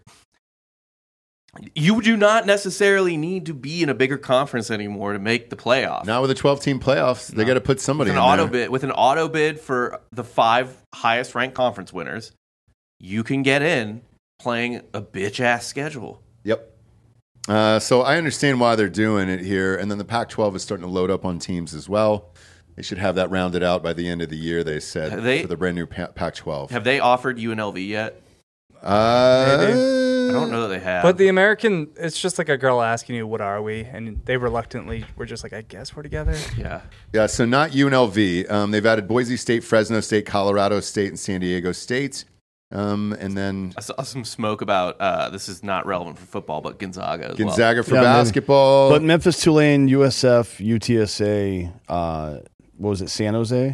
You do not necessarily need to be in a bigger conference anymore to make the playoff. not with a twelve-team playoffs. They got to put somebody With an in auto there. bid, with an auto bid for the five highest ranked conference winners, you can get in playing a bitch ass schedule. Yep. Uh, so I understand why they're doing it here, and then the Pac twelve is starting to load up on teams as well. They should have that rounded out by the end of the year. They said Have they- for the brand new Pa- Pac twelve. Have they offered U N L V yet? Uh, I don't know that they have. But the American, it's just like a girl asking you, "What are we?" And they reluctantly were just like, "I guess we're together." yeah, Yeah, so not U N L V. Um, they've added Boise State, Fresno State, Colorado State, and San Diego State. Um, and then I saw some smoke about uh, this is not relevant for football, but Gonzaga as well. Gonzaga for Yeah, maybe. basketball. But Memphis, Tulane, U S F, U T S A, uh, what was it, San Jose?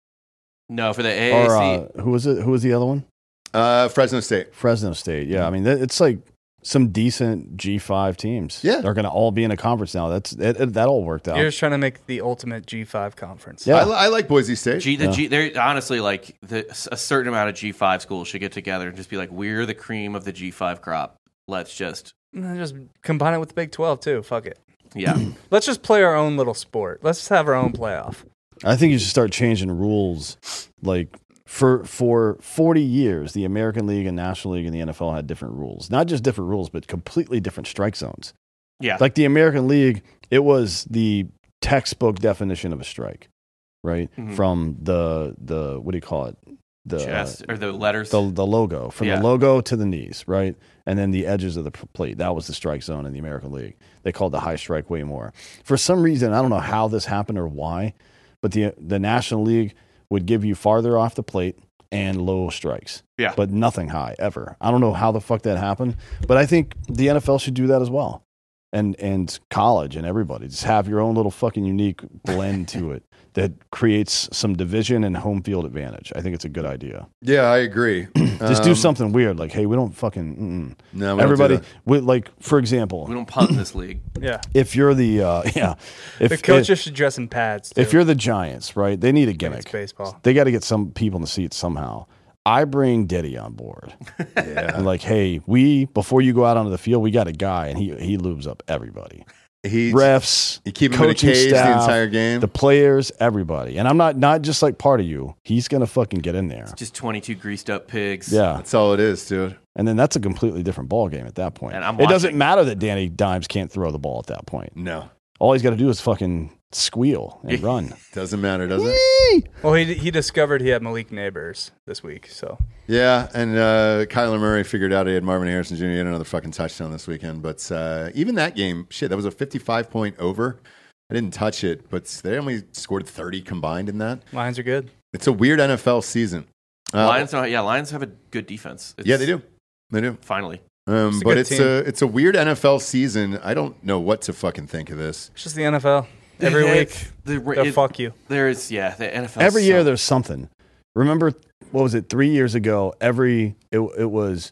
No, for the A Or A C. uh, who was it? Who was the other one? uh, Fresno State. Fresno State. Yeah, I mean, that, it's like some decent G five teams. Yeah. They're going to all be in a conference now. That's it, it, that all worked out. You're just trying to make the ultimate G five conference. Yeah. I, li- I like Boise State. G, the Yeah. G, they're honestly like the, a certain amount of G five schools should get together and just be like, we're the cream of the G five crop. Let's just, And then just combine it with the Big twelve too. Fuck it. yeah. Let's just play our own little sport. Let's just have our own playoff. I think you should start changing rules. Like for for forty years, the American League and National League and the N F L had different rules. Not just different rules, but completely different strike zones. Yeah. Like the American League, it was the textbook definition of a strike, right? Mhm. From the the what do you call it? The Chest, or the letters. the the logo, from Yeah. the logo to the knees, right? And then the edges of the p- plate. That was the strike zone in the American League. They called the high strike way more. For some reason, I don't know how this happened or why, but the the National League would give you farther off the plate and low strikes. Yeah. But nothing high ever. I don't know how the fuck that happened, but I think the N F L should do that as well. And and college and everybody just have your own little fucking unique blend to it that creates some division and home field advantage. I think it's a good idea. Yeah, I agree. Just do Um, something weird, like, hey, we don't fucking. Mm-mm. No, we don't do Everybody, that. we, like, for we example, don't punt in this league. Yeah. if you're the uh, yeah, if The coaches if, should dress in pads. Too. if you're the Giants, right, they need a It's gimmick. baseball. They got to get some people in the seats somehow. I bring Diddy on board. Yeah. I'm like, hey, we before you go out onto the field, we got a guy, and he he lubes up everybody. He, Refs, you keep him in a coaching cage the staff, entire game. the players, everybody. And I'm not not just like part of you. He's gonna fucking get in there. Just twenty-two greased up pigs. Yeah. That's all it is, dude. And then that's a completely different ball game at that point. And I'm it doesn't watching. matter that Danny Dimes can't throw the ball at that point. No, All he's got to do is fucking squeal and run. doesn't matter, does it? Well, he he discovered he had Malik Neighbors this week. So Yeah, and uh, Kyler Murray figured out he had Marvin Harrison Junior He had another fucking touchdown this weekend. But uh, even that game, shit, that was a fifty-five point over. I didn't touch it, but they only scored thirty combined in that. Lions are good. It's a weird N F L season. Uh, Lions, don't, yeah, Lions have a good defense. It's- Yeah, they do. They do. Finally. Um, It's a but good it's team. a it's a weird N F L season. I don't know what to fucking think of this. It's just the N F L. Every week, It's- the- they'll it- fuck you. There's, yeah, the N F L. Every year sucks. there's something. Remember, what was it, three years ago, every it, it was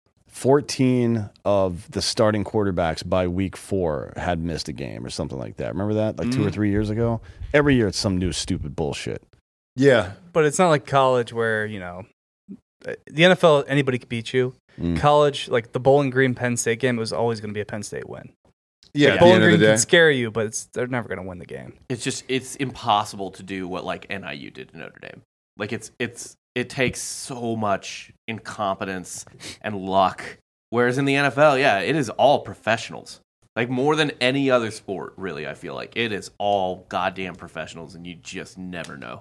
fourteen of the starting quarterbacks by week four had missed a game or something like that. Remember that? Like two or three years ago? Every year it's some new stupid bullshit. Yeah, But it's not like college where, you know, the N F L, anybody can beat you. Mm. College, like the Bowling Green Penn State game, it was always going to be a Penn State win. Yeah, Like, at the Bowling end of Green the day. can scare you, but it's, they're never going to win the game. It's just it's impossible to do what like N I U did to Notre Dame. Like it's it's it takes so much incompetence and luck. Whereas in the N F L, yeah, it is all professionals. Like more than any other sport, really, I feel like it is all goddamn professionals, and you just never know.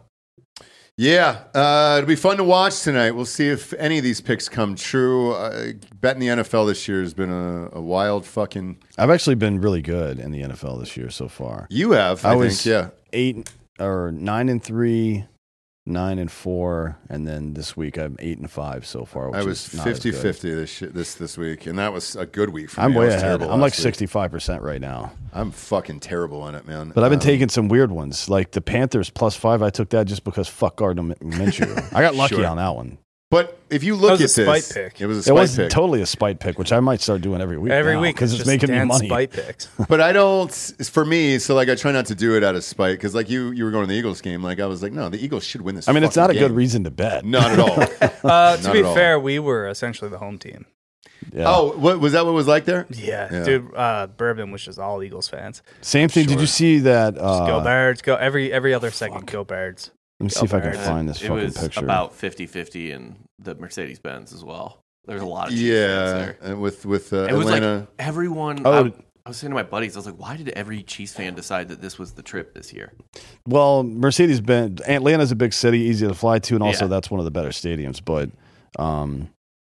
Yeah, uh, it'll be fun to watch tonight. We'll see if any of these picks come true. Uh, betting the N F L this year has been a, a wild fucking. I've actually been really good in the N F L this year so far. You have, I, I think, was yeah. eight or nine and three, nine and four, and then this week I'm eight and five so far. Which I was is not as good. fifty-fifty this, shit, this this week, and that was a good week for I'm me. I way was ahead. terrible I'm like last week. sixty-five percent right now. I'm fucking terrible in it, man. But I've been Um, taking some weird ones, like the Panthers plus five. I took that just because fuck Gardner Minshew. I got lucky Sure. on that one. But if you look That was at a this, spite pick. it was a It spite was pick. totally a spite pick, which I might start doing every week. Every now, week because it's just making me Dan's money. Spite picks. But I don't. For me, so like I try not to do it out of spite because like you, you were going to the Eagles game. Like I was like, no, the Eagles should win this. I mean, it's fucking not a good game. reason to bet. Not at all. Uh, to Not be at all. fair, we were essentially the home team. Yeah. Oh, what was that? What it was like there? Yeah, Yeah. dude. Uh, Bourbon was just all Eagles fans. Same thing. Did Sure. you see that? Just Uh, go Birds. Go every every other second. Go Birds. let me see if I can Birds. find this it fucking was picture. about fifty-fifty in the Mercedes-Benz as well. There's a lot of Chiefs fans Yeah, there. and with with uh, It was Atlanta. like everyone. Oh. I, I was saying to my buddies, I was like, why did every Chiefs fan decide that this was the trip this year? Well, Mercedes Benz, Atlanta's a big city, easy to fly to, and also Yeah. that's one of the better stadiums. But um,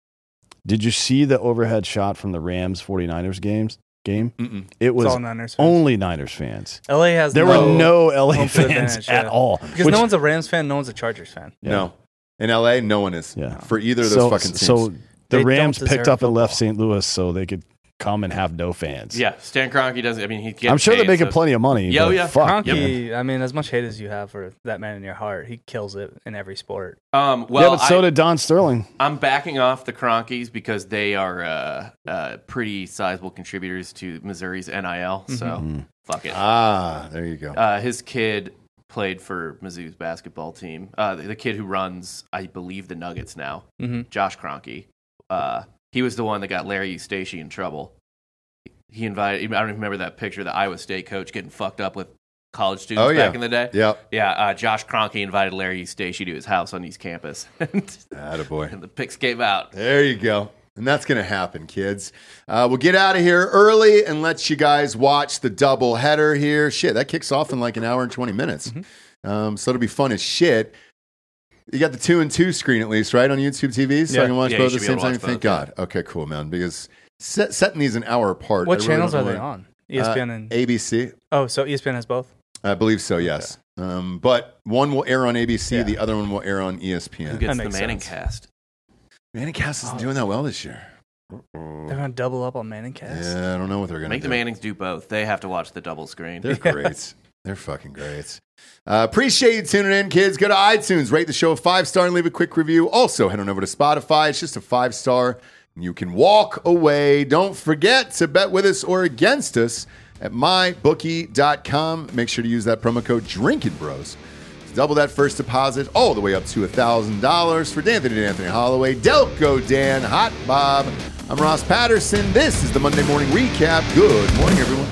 did you see the overhead shot from the Rams 49ers games game? Mm-mm. It It's was all Niners fans. only Niners fans. L A has There no, were no L A home field fans advantage, at yeah. all. because which- no one's a Rams fan, no one's a Chargers fan. yeah. No, in L A, no one is. Yeah. For either of those so, fucking teams. So the They don't Rams picked deserve up and left football. Saint Louis so they could come and have no fans. Yeah, Stan Kroenke doesn't. I mean, he. Gets I'm sure they're paid, making so- plenty of money. Yeah, but yeah. Fuck, man. Kroenke, I mean, as much hate as you have for that man in your heart, he kills it in every sport. Um, well, yeah, but so I, did Don Sterling. I'm backing off the Kroenkes because they are uh, uh, pretty sizable contributors to Missouri's N I L. So Mm-hmm. fuck it. ah, there you go. Uh, his kid played for Mizzou's basketball team. Uh, the, the kid who runs, I believe, the Nuggets now, Mhm. Josh Kroenke. Uh, he was the one that got Larry Eustachy in trouble. He invited. I don't even remember that picture. The Iowa State coach getting fucked up with college students Oh, yeah. back in the day. Yep. Yeah, uh, Josh Kroenke invited Larry Eustachy to his house on East Campus, and Attaboy. the pics came out. There you go. And that's going to happen, kids. Uh, we'll get out of here early and let you guys watch the double header here. Shit, that kicks off in like an hour and twenty minutes. Um, so it'll be fun as shit. You got the two and two screen at least, right, on YouTube T V? So I Yeah. can watch Yeah, both you at the should be same able time? to Thank watch God. Okay, cool, man. Because set, setting these an hour apart. What I really channels don't are they know on? E S P N Uh, and A B C. oh, so E S P N has both. I believe so, yes. Um, but one will air on A B C, Yeah. the other one will air on E S P Who N. gets That the makes Manning sense. cast? Manning Cast isn't doing that well this year. They're gonna double up on Manning cast. Yeah, I don't know what they're going to Make do. the Mannings do both. They have to watch the double screen. They're great. They're fucking great. Uh, appreciate you tuning in, kids. Go to iTunes, rate the show a five star, and leave a quick review. Also, head on over to Spotify. It's just a five star. You can walk away. Don't forget to bet with us or against us at my bookie dot com. Make sure to use that promo code Drinking Bros. Double that first deposit all the way up to one thousand dollars for D'Anthony and Anthony Holloway, Delco Dan, Hot Bob. I'm Ross Patterson. This is the Monday Morning Recap. Good morning, everyone.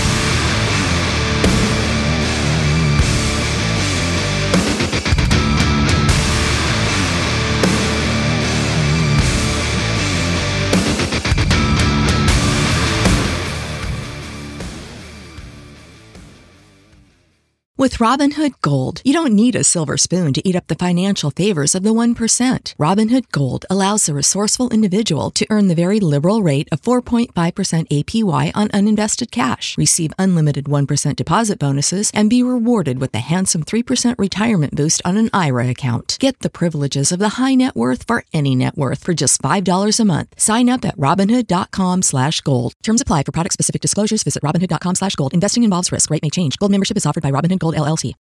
With Robinhood Gold, you don't need a silver spoon to eat up the financial favors of the one percent. Robinhood Gold allows the resourceful individual to earn the very liberal rate of four point five percent A P Y on uninvested cash, receive unlimited one percent deposit bonuses, and be rewarded with the handsome three percent retirement boost on an I R A account. Get the privileges of the high net worth for any net worth for just five dollars a month. Sign up at Robinhood.com slash gold. Terms apply. For product-specific disclosures, visit Robinhood.com slash gold. Investing involves risk. Rate may change. Gold membership is offered by Robinhood Gold L L C.